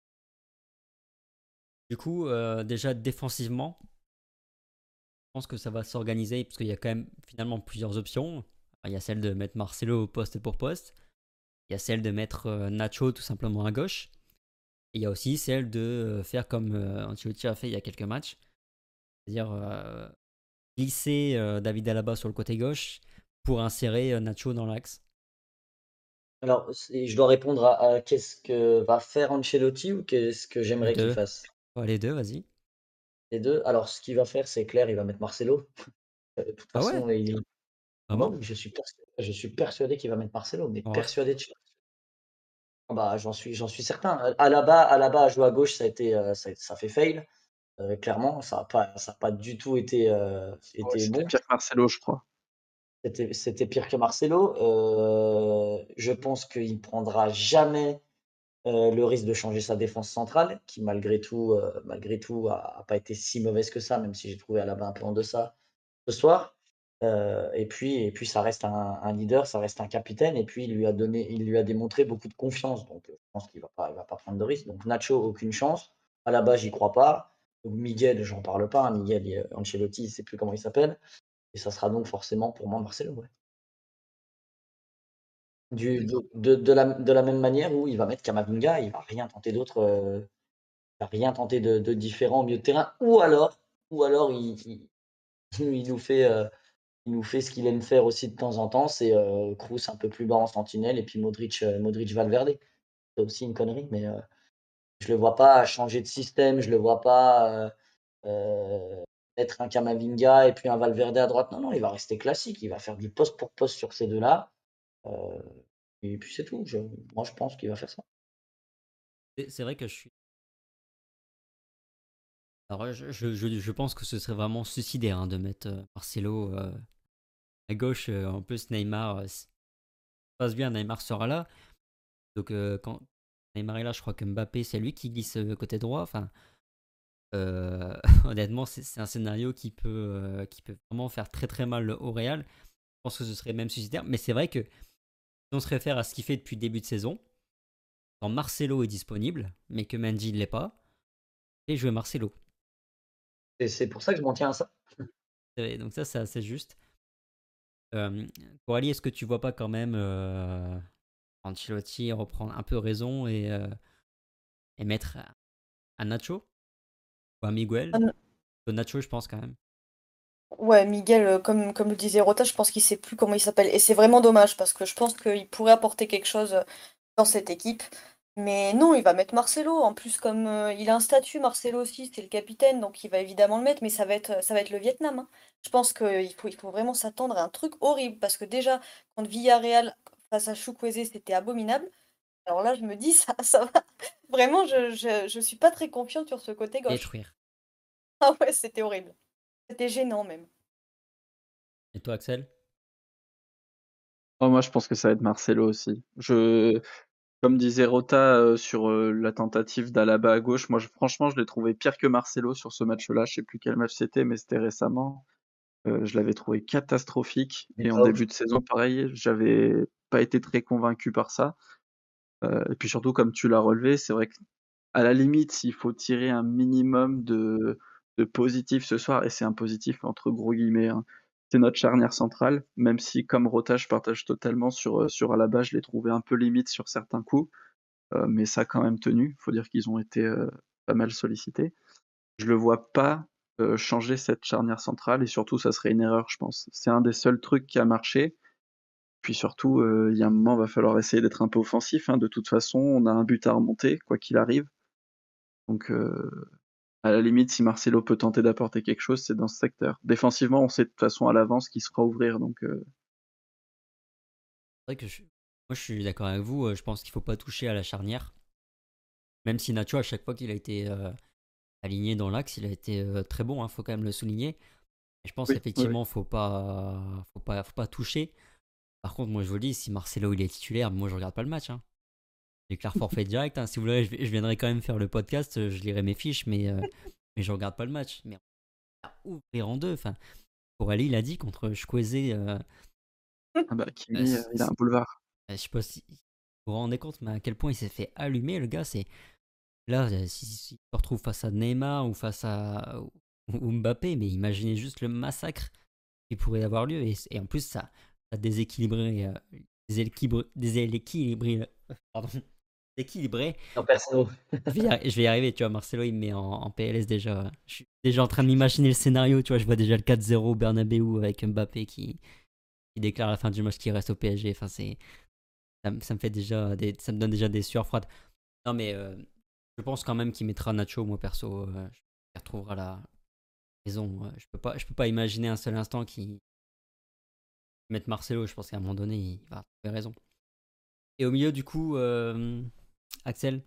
Du coup, euh, déjà défensivement, je pense que ça va s'organiser parce qu'il y a quand même finalement plusieurs options. Il y a celle de mettre Marcelo poste pour poste. Il y a celle de mettre euh, Nacho tout simplement à gauche. Et il y a aussi celle de euh, faire comme euh, Ancelotti a fait il y a quelques matchs. C'est-à-dire euh, glisser euh, David Alaba sur le côté gauche pour insérer euh, Nacho dans l'axe. Alors, c'est- je dois répondre à, à qu'est-ce que va faire Ancelotti ou qu'est-ce que Les j'aimerais qu'il deux. fasse? Ouais, les deux, vas-y. Les deux. Alors, ce qu'il va faire, c'est clair, il va mettre Marcelo. Euh, De toute Ah ouais? façon, il... ah bah Vraiment? oui, je suis persuadé, je suis persuadé qu'il va mettre Marcelo, mais Oh, persuadé de chez- ah bah, j'en suis, j'en suis certain. Alaba, Alaba a joué à gauche, ça a été, euh, ça, ça fait fail. Euh, clairement, ça n'a pas, ça a pas du tout été, euh, Ouais, été c'était bon. pire que Marcelo, je crois. C'était, c'était pire que Marcelo. Euh, je pense qu'il ne prendra jamais euh, le risque de changer sa défense centrale, qui malgré tout, euh, malgré tout, a, a pas été si mauvaise que ça, même si j'ai trouvé Alaba un peu en deçà ce soir. Euh, et puis, et puis, ça reste un, un leader, ça reste un capitaine, et puis il lui a donné, il lui a démontré beaucoup de confiance. Donc, euh, je pense qu'il va pas, il va pas prendre de risque. Donc, Nacho, aucune chance. Alaba, j'y crois pas. Donc, Miguel, j'en parle pas. hein. Miguel il- Ancelotti, je sais plus comment il s'appelle. Et ça sera donc forcément pour moi Marcelo. Ouais. Du, de, de, de la, de la même manière où il va mettre Kamavinga, il va rien tenter d'autre, euh, il va rien tenter de, de différent au milieu de terrain. Ou alors, ou alors il, il, il nous fait, euh, il nous fait ce qu'il aime faire aussi de temps en temps, c'est euh, Kroos un peu plus bas en sentinelle et puis Modric, euh, Modric Valverde. C'est aussi une connerie, mais euh, je le vois pas changer de système, je le vois pas euh, euh, mettre un Kamavinga et puis un Valverde à droite. Non, non, il va rester classique, il va faire du poste pour poste sur ces deux-là. Euh, et puis c'est tout. Je, moi, je pense qu'il va faire ça. C'est c'est vrai que je suis. Alors, je, je, je- je pense que ce serait vraiment suicidaire hein, de mettre euh, Marcelo euh, à gauche. Euh, en plus, Neymar, euh, si ça se passe bien, Neymar sera là. Donc, euh, quand Neymar est là, je crois que Mbappé, c'est lui qui glisse euh, côté droit. Enfin, euh, honnêtement, c'est c'est un scénario qui peut, euh, qui peut vraiment faire très très mal au Real. Je pense que ce serait même suicidaire. Mais c'est vrai que si on se réfère à ce qu'il fait depuis le début de saison, quand Marcelo est disponible, mais que Mendy ne l'est pas, et jouer Marcelo. Et c'est pour ça que je m'en tiens à ça. Et donc ça, c'est assez juste. Euh, Coralie, est-ce que tu vois pas quand même euh, Ancelotti reprendre un peu raison et, euh, et mettre un Nacho ou un Miguel? Ah non. Nacho, je pense quand même. Ouais, Miguel, euh, comme, comme le disait Rota, je pense qu'il sait plus comment il s'appelle. Et c'est vraiment dommage parce que je pense qu'il pourrait apporter quelque chose euh, dans cette équipe. Mais non, il va mettre Marcelo. En plus, comme euh, il a un statut, Marcelo aussi, c'est le capitaine, donc il va évidemment le mettre, mais ça va être, ça va être le Vietnam, hein. Je pense qu'il faut, il faut vraiment s'attendre à un truc horrible parce que déjà, contre Villarreal face à Chukwueze, c'était abominable. Alors là, je me dis, ça, ça va. Vraiment, je, je, je suis pas très confiante sur ce côté gauche. Détruire. Ah ouais, c'était horrible. C'était gênant même. Et toi, Axel? Oh, moi, je pense que ça va être Marcelo aussi. Je, comme disait Rota euh, sur euh, la tentative d'Alaba à gauche, moi, je- franchement, je l'ai trouvé pire que Marcelo sur ce match-là. Je sais plus quel match c'était, mais c'était récemment. Euh, je l'avais trouvé catastrophique. Mais Et en pas ouf. début de saison, pareil, j'avais pas été très convaincu par ça. Euh, et puis surtout, comme tu l'as relevé, c'est vrai qu'à la limite, s'il faut tirer un minimum de, de positif ce soir, et c'est un positif entre gros guillemets, hein, c'est notre charnière centrale, même si comme Rota, je partage totalement sur, euh, sur Alaba, je l'ai trouvé un peu limite sur certains coups, euh, mais ça a quand même tenu. Faut dire qu'ils ont été euh, pas mal sollicités. Je le vois pas euh, changer cette charnière centrale, et surtout, ça serait une erreur, je pense. C'est un des seuls trucs qui a marché. Puis surtout, euh, il y a un moment, va falloir essayer d'être un peu offensif, hein. De toute façon, on a un but à remonter, quoi qu'il arrive. Donc, euh, à la limite, si Marcelo peut tenter d'apporter quelque chose, c'est dans ce secteur. Défensivement, on sait de toute façon à l'avance qu'il se fera ouvrir. Donc, euh, C'est vrai que je, moi, je suis d'accord avec vous. euh, Je pense qu'il faut pas toucher à la charnière. Même si Nacho, à chaque fois qu'il a été euh, aligné dans l'axe, il a été euh, très bon. Il faut quand même le souligner. Et je pense oui, oui, oui. effectivement, faut pas, faut pas, faut pas toucher. Par contre, moi, je vous le dis, si Marcelo il est titulaire, moi, je regarde pas le match, hein. J'ai clair forfait direct, hein. Si vous voulez, je, je viendrai quand même faire le podcast. euh, Je lirai mes fiches, mais, euh, mais je regarde pas le match. Mais on va ouvrir en deux. Enfin, Coralie, il a dit contre Chukwueze. Euh, Ah bah, euh, Kimi, euh, il a un boulevard. je sais pas si vous vous rendez compte, mais à quel point il s'est fait allumer, le gars. C'est là, euh, si, si, si il se retrouve face à Neymar ou face à ou, ou Mbappé, mais imaginez juste le massacre qui pourrait avoir lieu. Et, et en plus, ça, ça déséquilibrerait, euh, déséquilibre- déséquilibré, pardon, déséquilibré. En perso. Je vais, y arri- je vais y arriver, tu vois. Marcelo, il me met en, en P L S déjà. Je suis déjà en train de m'imaginer le scénario, tu vois. Je vois déjà le quatre zéro Bernabeu avec Mbappé qui, qui déclare à la fin du match qu'il reste au P S G. Enfin, c'est, ça, me- ça me fait déjà des, ça me donne déjà des sueurs froides. Non, mais euh, je pense quand même qu'il mettra Nacho, moi perso. Euh, il retrouvera la maison. Euh, je peux pas, je peux pas imaginer un seul instant qu'il mette Marcelo. Je pense qu'à un moment donné, il va avoir raison. Et au milieu, du coup, euh, Axel,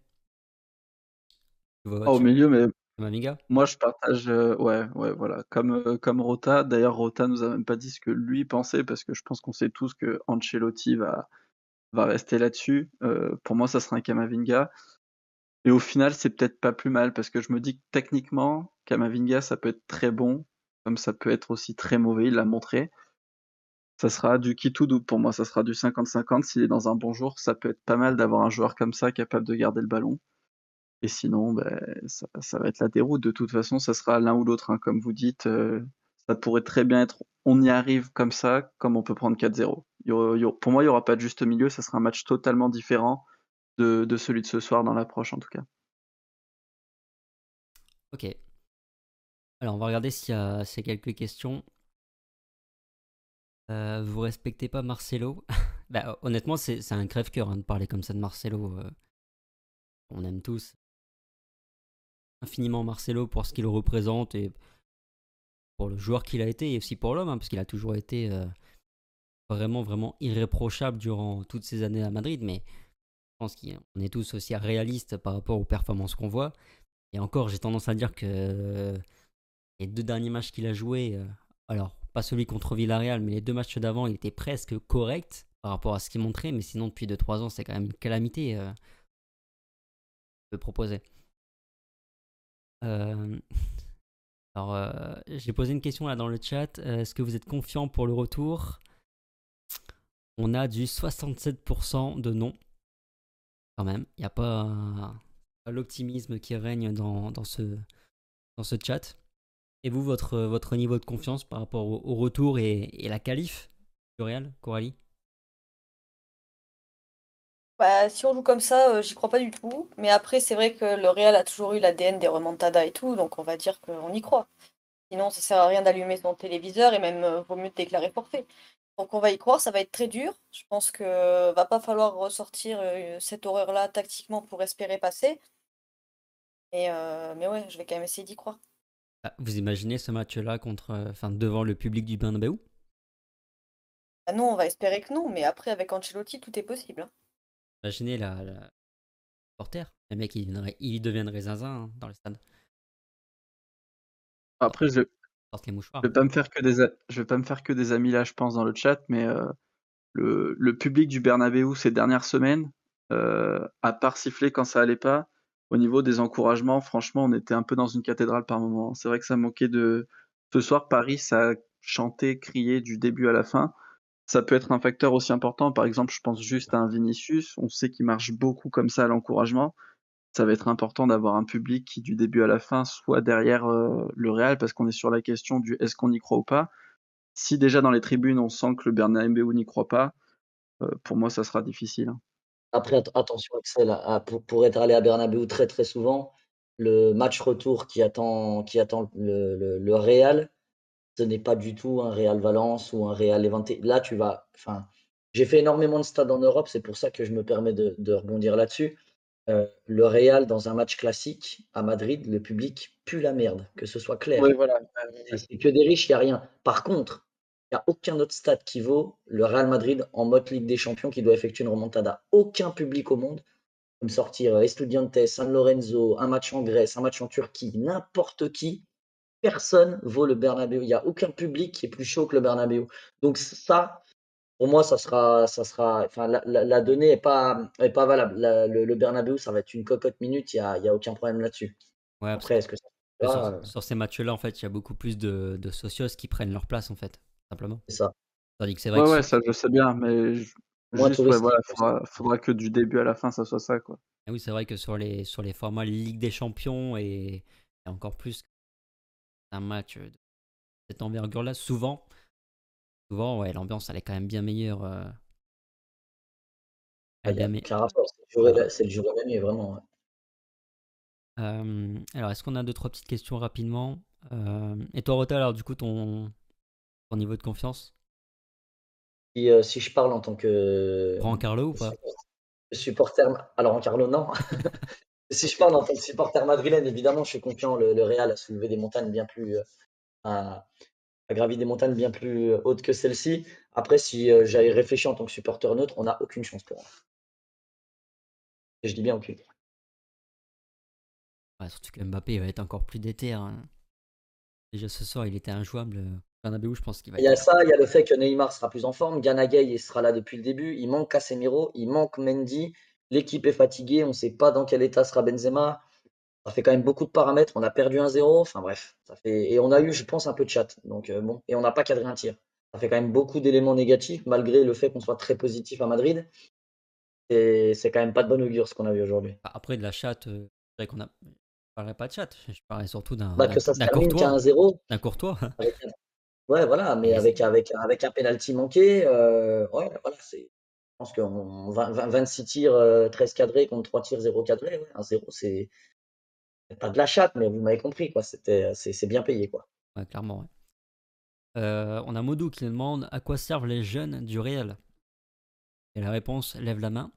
tu vois, Ah, au tu milieu, mais Kamavinga. moi, je partage. euh, ouais, ouais, voilà. Comme, euh, comme Rota. D'ailleurs, Rota nous a même pas dit ce que lui pensait, parce que je pense qu'on sait tous que Ancelotti va, va rester là-dessus. Euh, pour moi, ça sera un Kamavinga. Et au final, c'est peut-être pas plus mal, parce que je me dis que techniquement, Kamavinga, ça peut être très bon, comme ça peut être aussi très mauvais, il l'a montré. Ça sera du qui tout double pour moi, ça sera du cinquante cinquante. S'il est dans un bon jour, ça peut être pas mal d'avoir un joueur comme ça capable de garder le ballon. Et sinon, ben, ça, ça va être la déroute. De toute façon, ça sera l'un ou l'autre, hein. Comme vous dites, euh, ça pourrait très bien être on y arrive comme ça, comme on peut prendre quatre zéro. Il y aura- il y aura- pour moi, il n'y aura pas de juste milieu, ça sera un match totalement différent de, de celui de ce soir dans l'approche en tout cas. Ok. Alors, on va regarder s'il y a, s'il y a quelques questions. Euh, vous respectez pas Marcelo? Bah, honnêtement, c'est c'est un crève-cœur, hein, de parler comme ça de Marcelo. euh. On aime tous infiniment Marcelo pour ce qu'il représente et pour le joueur qu'il a été et aussi pour l'homme, hein, parce qu'il a toujours été euh, vraiment, vraiment irréprochable durant toutes ces années à Madrid. Mais je pense qu'on est tous aussi réalistes par rapport aux performances qu'on voit. Et encore, j'ai tendance à dire que euh, les deux derniers matchs qu'il a joués, euh, alors pas celui contre Villarreal, mais les deux matchs d'avant, il était presque correct par rapport à ce qu'il montrait. Mais sinon, depuis deux trois ans, c'est quand même une calamité euh, de proposer. Euh, alors, euh, j'ai posé une question là dans le chat. Euh, Est-ce que vous êtes confiant pour le retour? On a du soixante-sept pour cent de non, quand même. Il n'y a pas. l'optimisme qui règne dans, dans ce, dans ce chat. Et vous, votre, votre niveau de confiance par rapport au, au retour et, et la qualif du Real, Coralie? Bah, si on joue comme ça, euh, j'y crois pas du tout. Mais après, c'est vrai que le Real a toujours eu l'A D N des remontadas et tout, donc on va dire qu'on y croit. Sinon, ça sert à rien d'allumer son téléviseur et même euh, vaut mieux déclarer forfait. Donc on va y croire, ça va être très dur. Je pense que va pas falloir ressortir euh, cette horreur-là tactiquement pour espérer passer. Et euh, mais ouais, je vais quand même essayer d'y croire. Ah, vous imaginez ce match-là contre, euh, enfin, devant le public du Bernabéu? Ah non, on va espérer que non, mais après, avec Ancelotti, tout est possible, hein. Imaginez la, la porter. Les mecs, ils deviendraient, ils deviendraient zinzin hein, dans le stade. Après, je Sortent les mouchoirs. je vais pas me faire que des a je vais pas me faire que des amis là, je pense, dans le chat, mais heu, le le public du Bernabéu ces dernières semaines, heu, à part siffler quand ça allait pas, au niveau des encouragements, franchement, on était un peu dans une cathédrale par moment. C'est vrai que ça manquait de ce soir, Paris, ça a chanté, crié du début à la fin. Ça peut être un facteur aussi important. Par exemple, je pense juste à un Vinicius, on sait qu'il marche beaucoup comme ça à l'encouragement. Ça va être important d'avoir un public qui, du début à la fin, soit derrière, heu, le Real parce qu'on est sur la question du est-ce qu'on y croit ou pas? Si déjà dans les tribunes, on sent que le Bernabéu n'y croit pas, heu, pour moi, ça sera difficile, hein. Après, at attention Axel, à pour pour être allé à Bernabéu très, très souvent, le match retour qui attend qui attend le le le Real, ce n'est pas du tout un Real Valence ou un Real Levante. Là, tu vas enfin, j'ai fait énormément de stades en Europe, c'est pour ça que je me permets de de rebondir là-dessus. Heu, le Real dans un match classique à Madrid, le public pue la merde, que ce soit Oui, clair. voilà, ouais, C'est ouais. c'est que des riches, il y a rien. Par contre, il y a aucun autre stade qui vaut le Real Madrid en mode Ligue des Champions qui doit effectuer une remontada. Aucun public au monde peut me sortir, heu, Estudiantes, San Lorenzo, un match en Grèce, un match en Turquie, n'importe qui, personne vaut le Bernabéu. Il y a aucun public qui est plus chaud que le Bernabéu. Donc ça, pour moi, ça sera ça sera enfin la la la donnée est pas est pas valable. La le le Bernabéu, ça va être une cocotte minute, il y a il y a aucun problème là-dessus. Ouais, parce Après, que est-ce que ça que sur, va, heu, sur ces matchs-là, en fait, il y a beaucoup plus de, de socios qui prennent leur place, en fait, simplement. c'est ça. Tandis que c'est vrai Ouais, que ouais, sur, ça je sais bien, mais j Moins juste, ouais, voilà, touristique aussi. faudra faudra que du début à la fin, ça soit ça, quoi. ah oui, c'est vrai que sur les, sur les formats Ligue des Champions et, et encore plus un match de cette envergure-là, souvent, souvent, ouais, l'ambiance, elle est quand même bien meilleure. euh, elle Ah, est il y a bien me- aucun rapport, c'est le jour et voilà. la c'est le jour et la nuit, vraiment, ouais. Euh, alors, est-ce qu'on a deux, trois petites questions rapidement? Euh, et toi, Rota, alors, du coup, ton, ton niveau de confiance? Si, heu, si je parle en tant que, Prends Carlo ou que pas? supporter supporter ma alors en Carlo, non. Si je parle en tant que supporter madrilène, évidemment, je suis confiant. Le le Real a soulevé des montagnes bien plus, heu, a a gravi des montagnes bien plus, heu, hautes que celle-ci. Après, si, heu, j'avais réfléchi en tant que supporter neutre, on n'a aucune chance pour moi. Et je dis bien aucune. Ouais, surtout que Mbappé il va être encore plus déter, hein. Déjà ce soir, il était injouable. euh, Bernabéu, je pense qu'il va Il y être. a euh, ça, il y a le fait que Neymar sera plus en forme, Gana Gueye, il sera là depuis le début, il manque Casemiro, il manque Mendy, l'équipe est fatiguée, on ne sait pas dans quel état sera Benzema. Ça fait quand même beaucoup de paramètres, on a perdu un zéro, enfin bref, ça fait et on a eu, je pense, un peu de chat, donc heu, bon et on n'a pas cadré un tir. Ça fait quand même beaucoup d'éléments négatifs malgré le fait qu'on soit très positif à Madrid et c'est quand même pas de bon augure ce qu'on a vu aujourd'hui. Bah, après, de la chatte, euh, c'est vrai qu'on a. Je parlerai pas de chat, je parlerai surtout d'un Bah, d'un que ça se d'un termine qu'à Courtois. un zéro D'un Courtois. avec un ouais voilà, mais Et c'est- avec avec avec un penalty manqué, heu, ouais voilà, c'est je pense qu'on vingt vingt vingt-six tirs, heu, treize cadrés contre trois tirs, zéro cadré, ouais, un zéro c'est pas de la chatte, mais vous m'avez compris quoi, c'était, c'est c'est bien payé quoi. ouais, clairement, ouais. Euh, on a Modou qui nous demande à quoi servent les jeunes du Real. Et la réponse, lève la main.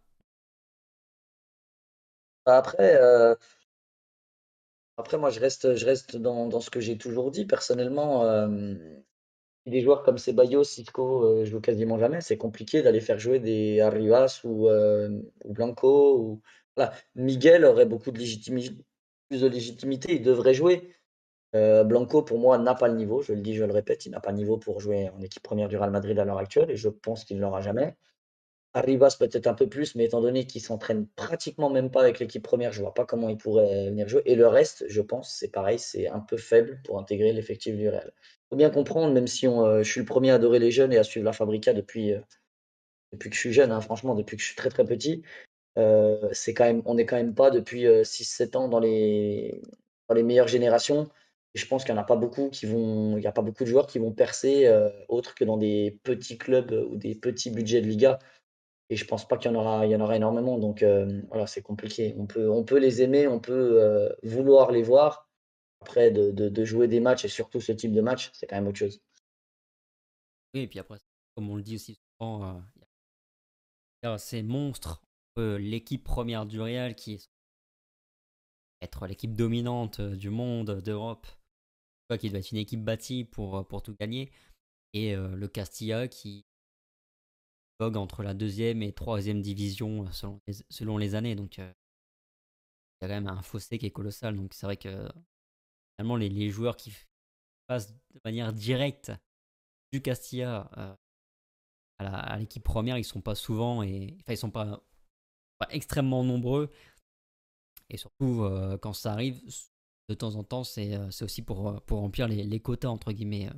Bah, après, heu Après, moi, je reste, je reste dans, dans ce que j'ai toujours dit. Personnellement, euh, des joueurs comme Ceballos, Isco, euh, jouent quasiment jamais. C'est compliqué d'aller faire jouer des Arribas ou, euh, ou Blanco. Ou... Voilà. Miguel aurait beaucoup de légitimité, plus de légitimité. Il devrait jouer. Euh, Blanco, pour moi, n'a pas le niveau. Je le dis, je le répète, il n'a pas le niveau pour jouer en équipe première du Real Madrid à l'heure actuelle. Et je pense qu'il ne l'aura jamais. Arribas peut-être un peu plus, mais étant donné qu'il s'entraîne pratiquement même pas avec l'équipe première, je vois pas comment il pourrait venir jouer. Et le reste, je pense, c'est pareil, c'est un peu faible pour intégrer l'effectif du Real. Faut bien comprendre, même si on, euh, je suis le premier à adorer les jeunes et à suivre la Fabrica depuis, euh, depuis que je suis jeune, hein, franchement, depuis que je suis très très petit, Euh, c'est quand même, on n'est quand même pas depuis six sept ans dans les, dans les meilleures générations. Et je pense qu'il n'y en a pas beaucoup qui vont, il n'y a pas beaucoup de joueurs qui vont percer euh, autre que dans des petits clubs ou des petits budgets de Liga. Et je pense pas qu'il y en aura, il y en aura énormément. Donc euh, voilà, c'est compliqué. On peut, on peut les aimer, on peut euh, vouloir les voir. Après, de, de, de jouer des matchs et surtout ce type de match, c'est quand même autre chose. Oui, et puis après, comme on le dit aussi souvent, euh, il y a ces monstres, euh, l'équipe première du Real qui est être l'équipe dominante euh, du monde, d'Europe, quoi, qui doit être une équipe bâtie pour, euh, pour tout gagner, et euh, le Castilla qui vogue entre la deuxième et troisième division euh, selon les, selon les années. Donc euh, il y a quand même un fossé qui est colossal. Donc c'est vrai que finalement les, les joueurs qui passent de manière directe du Castilla euh, à la- à l'équipe première, ils sont pas souvent et enfin ils sont pas, pas extrêmement nombreux. Et surtout euh, quand ça arrive, de temps en temps, c'est euh, c'est aussi pour, euh, pour remplir les, les quotas entre guillemets.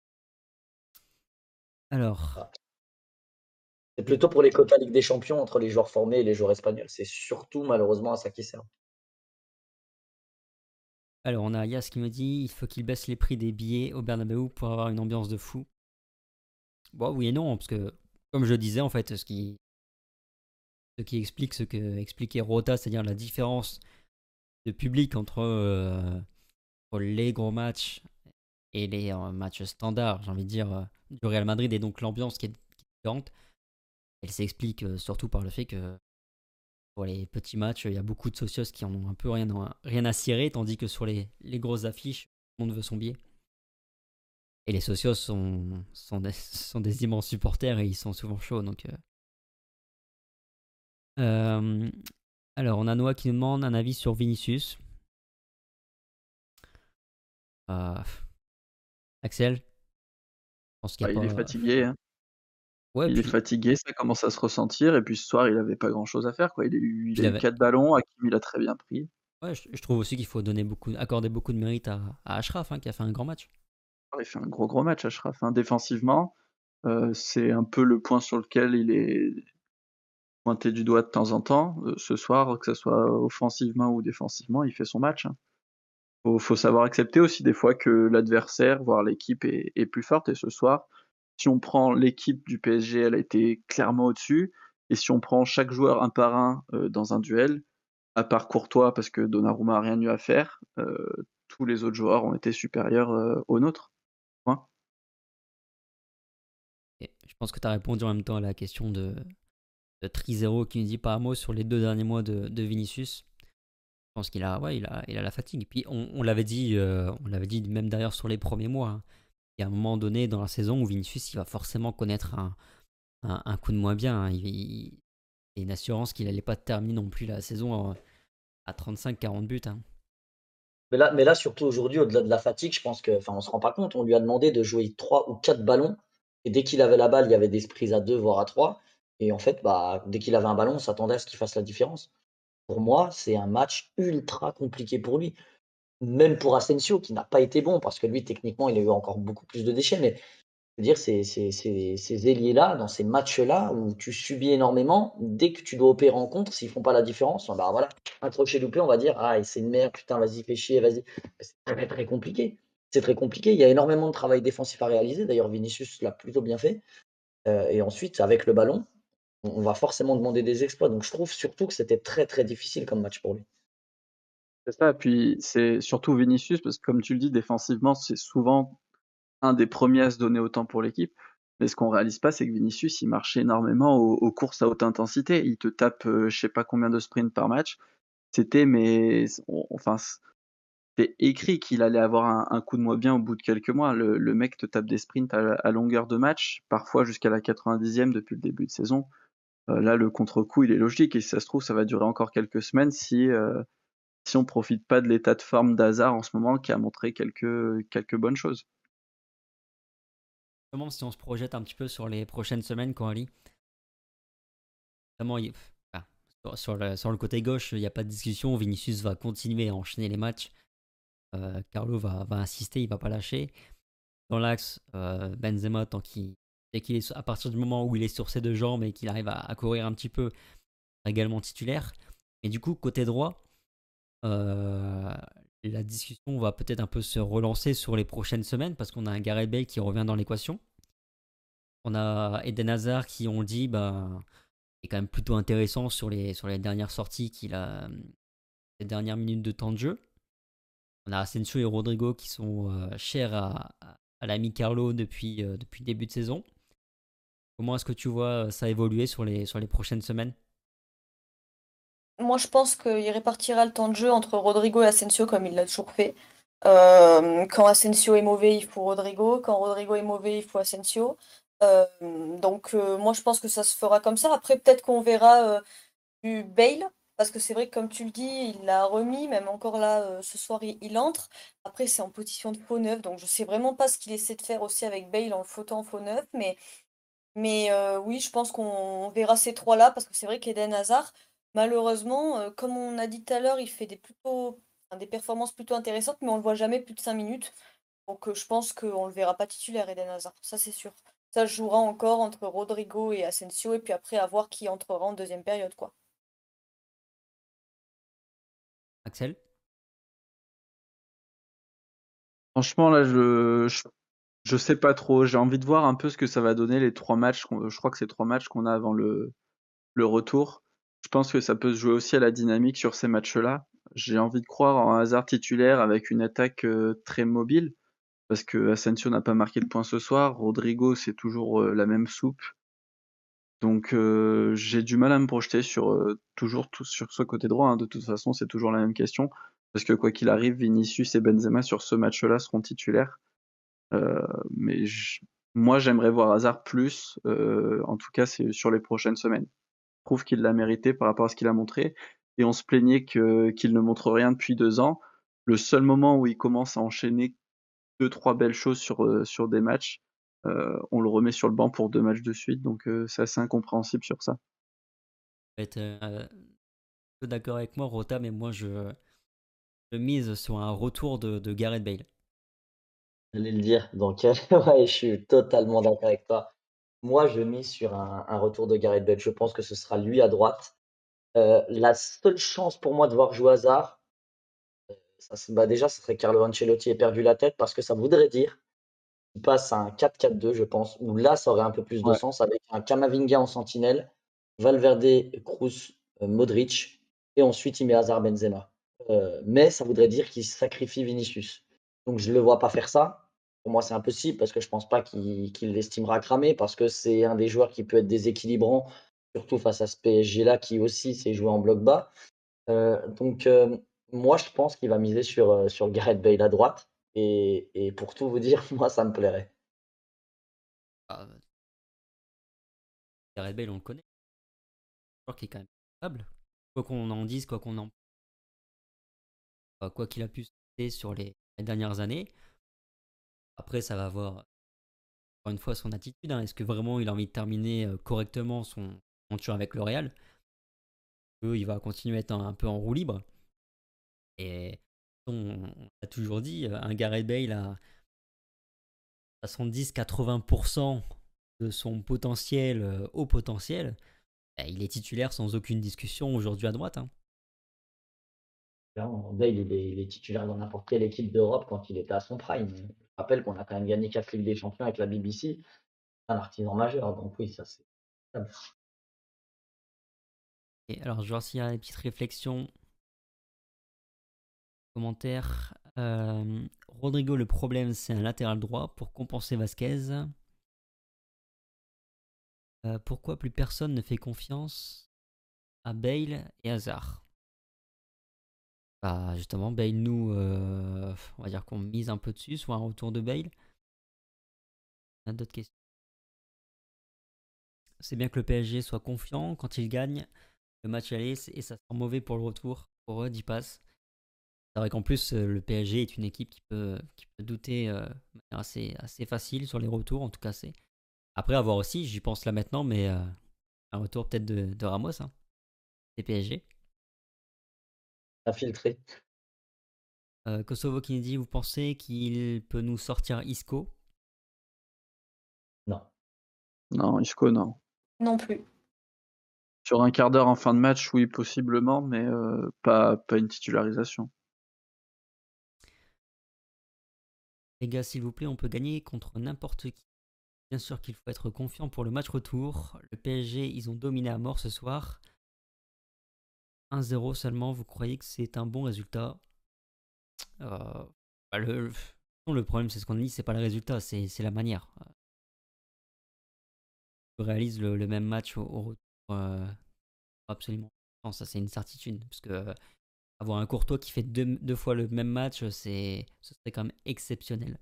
Alors, Voilà. C'est plutôt pour les quotas Ligue des Champions entre les joueurs formés et les joueurs espagnols. C'est surtout malheureusement à ça qui sert. alors on a Yas qui me dit il faut qu'il baisse les prix des billets au Bernabeu pour avoir une ambiance de fou. Bon, oui et non, parce que comme je disais en fait, ce qui, ce qui explique ce que expliquait Rota, c'est-à-dire la différence de public entre, euh, entre les gros matchs et les euh, matchs standards, j'ai envie de dire, euh, du Real Madrid, et donc l'ambiance qui est, qui est différente, elle s'explique euh, surtout par le fait que pour les petits matchs, il y a beaucoup de socios qui en ont un peu rien à, rien à cirer, tandis que sur les, les grosses affiches, tout le monde veut son billet. Et les socios sont, sont, des, sont des immenses supporters et ils sont souvent chauds. Donc, euh. Euh, alors, on a Noah qui nous demande un avis sur Vinicius. Euh, Axel, je pense qu'il Bah, n'y a il est pas. fatigué, hein. Ouais, Il est puis, fatigué, ça commence à se ressentir. Et puis ce soir, il avait pas grand-chose à faire, quoi. Il a eu, il puis il a eu avait. quatre ballons. Hakim, il a très bien pris. Ouais, je, je trouve aussi qu'il faut donner beaucoup, accorder beaucoup de mérite à, à Ashraf, hein, qui a fait un grand match. Il fait un gros gros match, Achraf, hein. Défensivement, euh, c'est un peu le point sur lequel il est pointé du doigt de temps en temps. Euh, ce soir, que ce soit offensivement ou défensivement, il fait son match, hein. Faut, faut savoir accepter aussi des fois que l'adversaire, voire l'équipe, est, est plus forte. Et ce soir, si on prend l'équipe du P S G, elle a été clairement au-dessus. Et si on prend chaque joueur un par un euh, dans un duel, à part Courtois, parce que Donnarumma a rien eu à faire, euh, tous les autres joueurs ont été supérieurs euh, aux nôtres. Point. Et je pense que tu as répondu en même temps à la question de, de Trizero qui nous dit pas un mot sur les deux derniers mois de, de Vinicius. Je pense qu'il a, ouais, il a, il a la fatigue. Et puis on, on l'avait dit, euh, on l'avait dit même d'ailleurs sur les premiers mois, hein. Il y a un moment donné dans la saison où Vinicius il va forcément connaître un, un, un coup de moins bien, hein. Il, il, il a une assurance qu'il n'allait pas terminer non plus la saison à, à trente-cinq quarante buts, hein. Mais là, mais là, surtout aujourd'hui, au-delà de la fatigue, je pense que, enfin, on se rend pas compte. On lui a demandé de jouer trois ou quatre ballons. Et dès qu'il avait la balle, il y avait des prises à deux, voire à trois. Et en fait, bah, dès qu'il avait un ballon, on s'attendait à ce qu'il fasse la différence. Pour moi, c'est un match ultra compliqué pour lui. Même pour Asensio, qui n'a pas été bon, parce que lui, techniquement, il a eu encore beaucoup plus de déchets. Mais je veux dire, ces, ces, ces, ces ailiers-là, dans ces matchs-là, où tu subis énormément, dès que tu dois opérer en contre, s'ils font pas la différence, bah voilà, un crochet loupé, on va dire, ah, et c'est une merde, putain, vas-y, fais chier, vas-y. C'est très, très compliqué. C'est très compliqué. Il y a énormément de travail défensif à réaliser. D'ailleurs, Vinicius l'a plutôt bien fait. Euh, et ensuite, avec le ballon, on, on va forcément demander des exploits. Donc, je trouve surtout que c'était très, très difficile comme match pour lui. C'est ça, puis c'est surtout Vinicius, parce que comme tu le dis, défensivement, c'est souvent un des premiers à se donner autant pour l'équipe. Mais ce qu'on réalise pas, c'est que Vinicius, il marchait énormément aux, aux courses à haute intensité. Il te tape, euh, je sais pas combien de sprints par match. C'était, mais on- enfin, c'était écrit qu'il allait avoir un, un coup de moins bien au bout de quelques mois. Le, le mec te tape des sprints à, à longueur de match, parfois jusqu'à la quatre-vingt-dixième depuis le début de saison. Euh, là, le contre-coup, il est logique, et si ça se trouve, ça va durer encore quelques semaines si, euh, si on profite pas de l'état de forme d'Hazard en ce moment, qui a montré quelques, quelques bonnes choses. Comment si on se projette un petit peu sur les prochaines semaines, Coralie? Notamment, il- enfin, sur, sur le, sur le côté gauche, il n'y a pas de discussion. Vinicius va continuer à enchaîner les matchs. Euh, Carlo va, va insister, il va pas lâcher. Dans l'axe, euh, Benzema, tant qu'il, dès qu'il est, à partir du moment où il est sur ses deux jambes et qu'il arrive à, à courir un petit peu, également titulaire. Et du coup, côté droit, euh, la discussion va peut-être un peu se relancer sur les prochaines semaines parce qu'on a un Gareth Bale qui revient dans l'équation. On a Eden Hazard qui, on le dit, bah, est quand même plutôt intéressant sur les, sur les dernières sorties qu'il a, les dernières minutes de temps de jeu. On a Asensio et Rodrigo qui sont euh, chers à, à, à l'ami Carlo depuis, euh, depuis le début de saison. Comment est-ce que tu vois ça évoluer sur les, sur les prochaines semaines? Moi, je pense qu'il répartira le temps de jeu entre Rodrigo et Asensio comme il l'a toujours fait. Euh, quand Asensio est mauvais, il faut Rodrigo. Quand Rodrigo est mauvais, il faut Asensio. Euh, donc, euh, moi, je pense que ça se fera comme ça. Après, peut-être qu'on verra euh, du Bale, parce que c'est vrai que, comme tu le dis, il l'a remis, même encore là, euh, ce soir, il, il entre. Après, c'est en position de faux neuf, donc je sais vraiment pas ce qu'il essaie de faire aussi avec Bale en le fautant en faux neuf, mais. Mais euh, oui, je pense qu'on verra ces trois-là parce que c'est vrai qu'Eden Hazard, malheureusement, euh, comme on a dit tout à l'heure, il fait des plutôt, enfin, des performances plutôt intéressantes, mais on le voit jamais plus de cinq minutes. Donc euh, je pense qu'on le verra pas titulaire, Eden Hazard, ça c'est sûr. Ça se jouera encore entre Rodrigo et Asensio, et puis après à voir qui entrera en deuxième période, quoi. Axel? Franchement, là, je, je, je sais pas trop. J'ai envie de voir un peu ce que ça va donner les trois matchs. qu'on- Je crois que c'est trois matchs qu'on a avant le, le retour. Je pense que ça peut se jouer aussi à la dynamique sur ces matchs-là. J'ai envie de croire en un Hazard titulaire avec une attaque euh, très mobile, parce que Asensio n'a pas marqué de point ce soir. Rodrigo, c'est toujours euh, la même soupe. Donc euh, j'ai du mal à me projeter sur euh, toujours tout, sur ce côté droit, hein. De toute façon, c'est toujours la même question. Parce que quoi qu'il arrive, Vinicius et Benzema sur ce match-là seront titulaires. Euh, mais je- moi, j'aimerais voir Hazard plus. Euh, en tout cas, c'est sur les prochaines semaines. Je trouve qu'il l'a mérité par rapport à ce qu'il a montré. Et on se plaignait que, qu'il ne montre rien depuis deux ans. Le seul moment où il commence à enchaîner deux, trois belles choses sur, euh, sur des matchs, euh, on le remet sur le banc pour deux matchs de suite. Donc euh, c'est assez incompréhensible sur ça. Tu vas être euh, un peu d'accord avec moi, Rota, mais moi je, je mise sur un retour de, de Gareth Bale. J'allais le dire. Donc, euh, ouais, je suis totalement d'accord avec toi. Moi, je mise sur un, un retour de Gareth Bale. Je pense que ce sera lui à droite. Euh, la seule chance pour moi de voir jouer Hazard, ça, c'est- bah déjà, ce serait Carlo Ancelotti ait perdu la tête parce que ça voudrait dire qu'il passe à un quatre quatre deux, je pense, où là, ça aurait un peu plus de Ouais. sens avec un Camavinga en sentinelle, Valverde, Kroos, euh, Modric, et ensuite il met Hazard Benzema. Euh, mais ça voudrait dire qu'il sacrifie Vinicius. Donc je ne le vois pas faire ça. Pour moi, c'est impossible parce que je pense pas qu'il qu'il l'estimera cramé parce que c'est un des joueurs qui peut être déséquilibrant, surtout face à ce P S G-là qui aussi s'est joué en bloc bas. Euh, donc, euh, moi, je pense qu'il va miser sur, euh, sur Gareth Bale à droite. Et, et pour tout vous dire, moi, ça me plairait. Ah, Gareth Bale, on le connaît. Je crois qu'il est quand même capable. Quoi qu'on en dise, quoi qu'on en quoi qu'il a pu se passer sur les, les dernières années. Après, ça va voir encore une fois son attitude, hein. Est-ce que vraiment il a envie de terminer euh, correctement son aventure avec le Real? Ou il va continuer à être un, un peu en roue libre. Et on, on a toujours dit, euh, un Gareth Bale à soixante-dix à quatre-vingts pour cent de son potentiel, euh, haut potentiel, bah, il est titulaire sans aucune discussion aujourd'hui à droite, hein. Clairement, Bale, il est, il est titulaire dans n'importe quelle équipe d'Europe quand il était à son prime. Je rappelle qu'on a quand même gagné quatre Ligues des Champions avec la B B C. C'est un artisan majeur. Donc oui, ça c'est. Et alors, je vais voir s'il y a des petites réflexions, commentaires. Euh, Rodrigo, le problème, c'est un latéral droit pour compenser Vasquez. Euh, pourquoi plus personne ne fait confiance à Bale et Hazard? Bah, justement, Bale, nous, euh, on va dire qu'on mise un peu dessus, soit un retour de Bale. On a d'autres questions. C'est bien que le P S G soit confiant quand il gagne le match aller et ça sera mauvais pour le retour. Pour eux, d'y passe. C'est vrai qu'en plus, euh, le P S G est une équipe qui peut, qui peut douter euh, de manière assez, assez facile sur les retours. En tout cas, c'est. Après, à voir aussi, j'y pense là maintenant, mais euh, un retour peut-être de, de Ramos, hein, des P S G. Infiltré. Euh, Kosovo qui nous dit, vous pensez qu'il peut nous sortir Isco? Non. Non, Isco, non. Non plus. Sur un quart d'heure en fin de match, oui, possiblement, mais euh, pas, pas une titularisation. Les gars, s'il vous plaît, on peut gagner contre n'importe qui. Bien sûr qu'il faut être confiant pour le match retour. Le P S G, ils ont dominé à mort ce soir. un zéro seulement, vous croyez que c'est un bon résultat? euh, bah, le, le problème, c'est ce qu'on dit, c'est pas le résultat, c'est c'est la manière. Je réalise le, le même match au, au retour. euh, absolument. Non, ça c'est une certitude. Parce que euh, avoir un Courtois qui fait deux, deux fois le même match, c'est, ce serait quand même exceptionnel.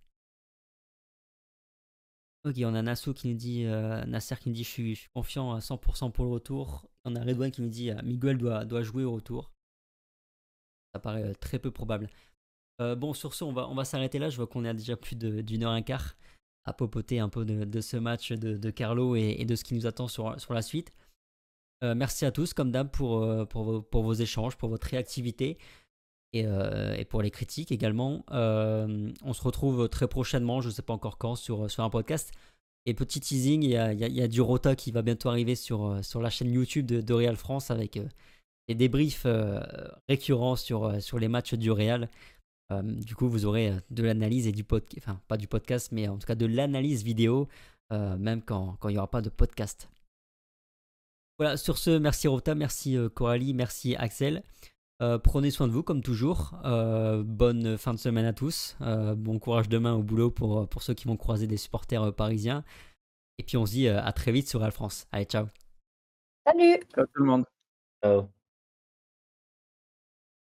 Ok, on a Nassou qui nous dit, euh, Nasser qui nous dit je suis, je suis confiant à cent pour cent pour le retour. On a Redouane qui nous dit euh, Miguel doit, doit jouer au retour. Ça paraît euh, très peu probable. Euh, bon, sur ce, on va, on va s'arrêter là. Je vois qu'on est à déjà plus de- d'une heure et un quart à popoter un peu de, de ce match de, de Carlo et, et de ce qui nous attend sur, sur la suite. Euh, merci à tous, comme d'hab, pour, euh, pour, vos, pour vos échanges, pour votre réactivité et, euh, et pour les critiques également. Euh, on se retrouve très prochainement, je ne sais pas encore quand, sur, sur un podcast. Et petit teasing, il y a, il y a- il y a du Rota qui va bientôt arriver sur, euh, sur la chaîne YouTube de, de Real France avec euh, des débriefs euh, récurrents sur, euh, sur les matchs du Real. Euh, du coup, vous aurez euh, de l'analyse et du podcast, enfin pas du podcast, mais en tout cas de l'analyse vidéo, euh, même quand quand il n'y aura pas de podcast. Voilà, sur ce, merci Rota, merci euh, Coralie, merci Axel. Euh, prenez soin de vous comme toujours. Euh, bonne fin de semaine à tous. Euh, bon courage demain au boulot pour, pour ceux qui vont croiser des supporters euh, parisiens. Et puis on se dit euh, à très vite sur Real France. Allez, ciao. Salut! Ciao tout le monde. Ciao.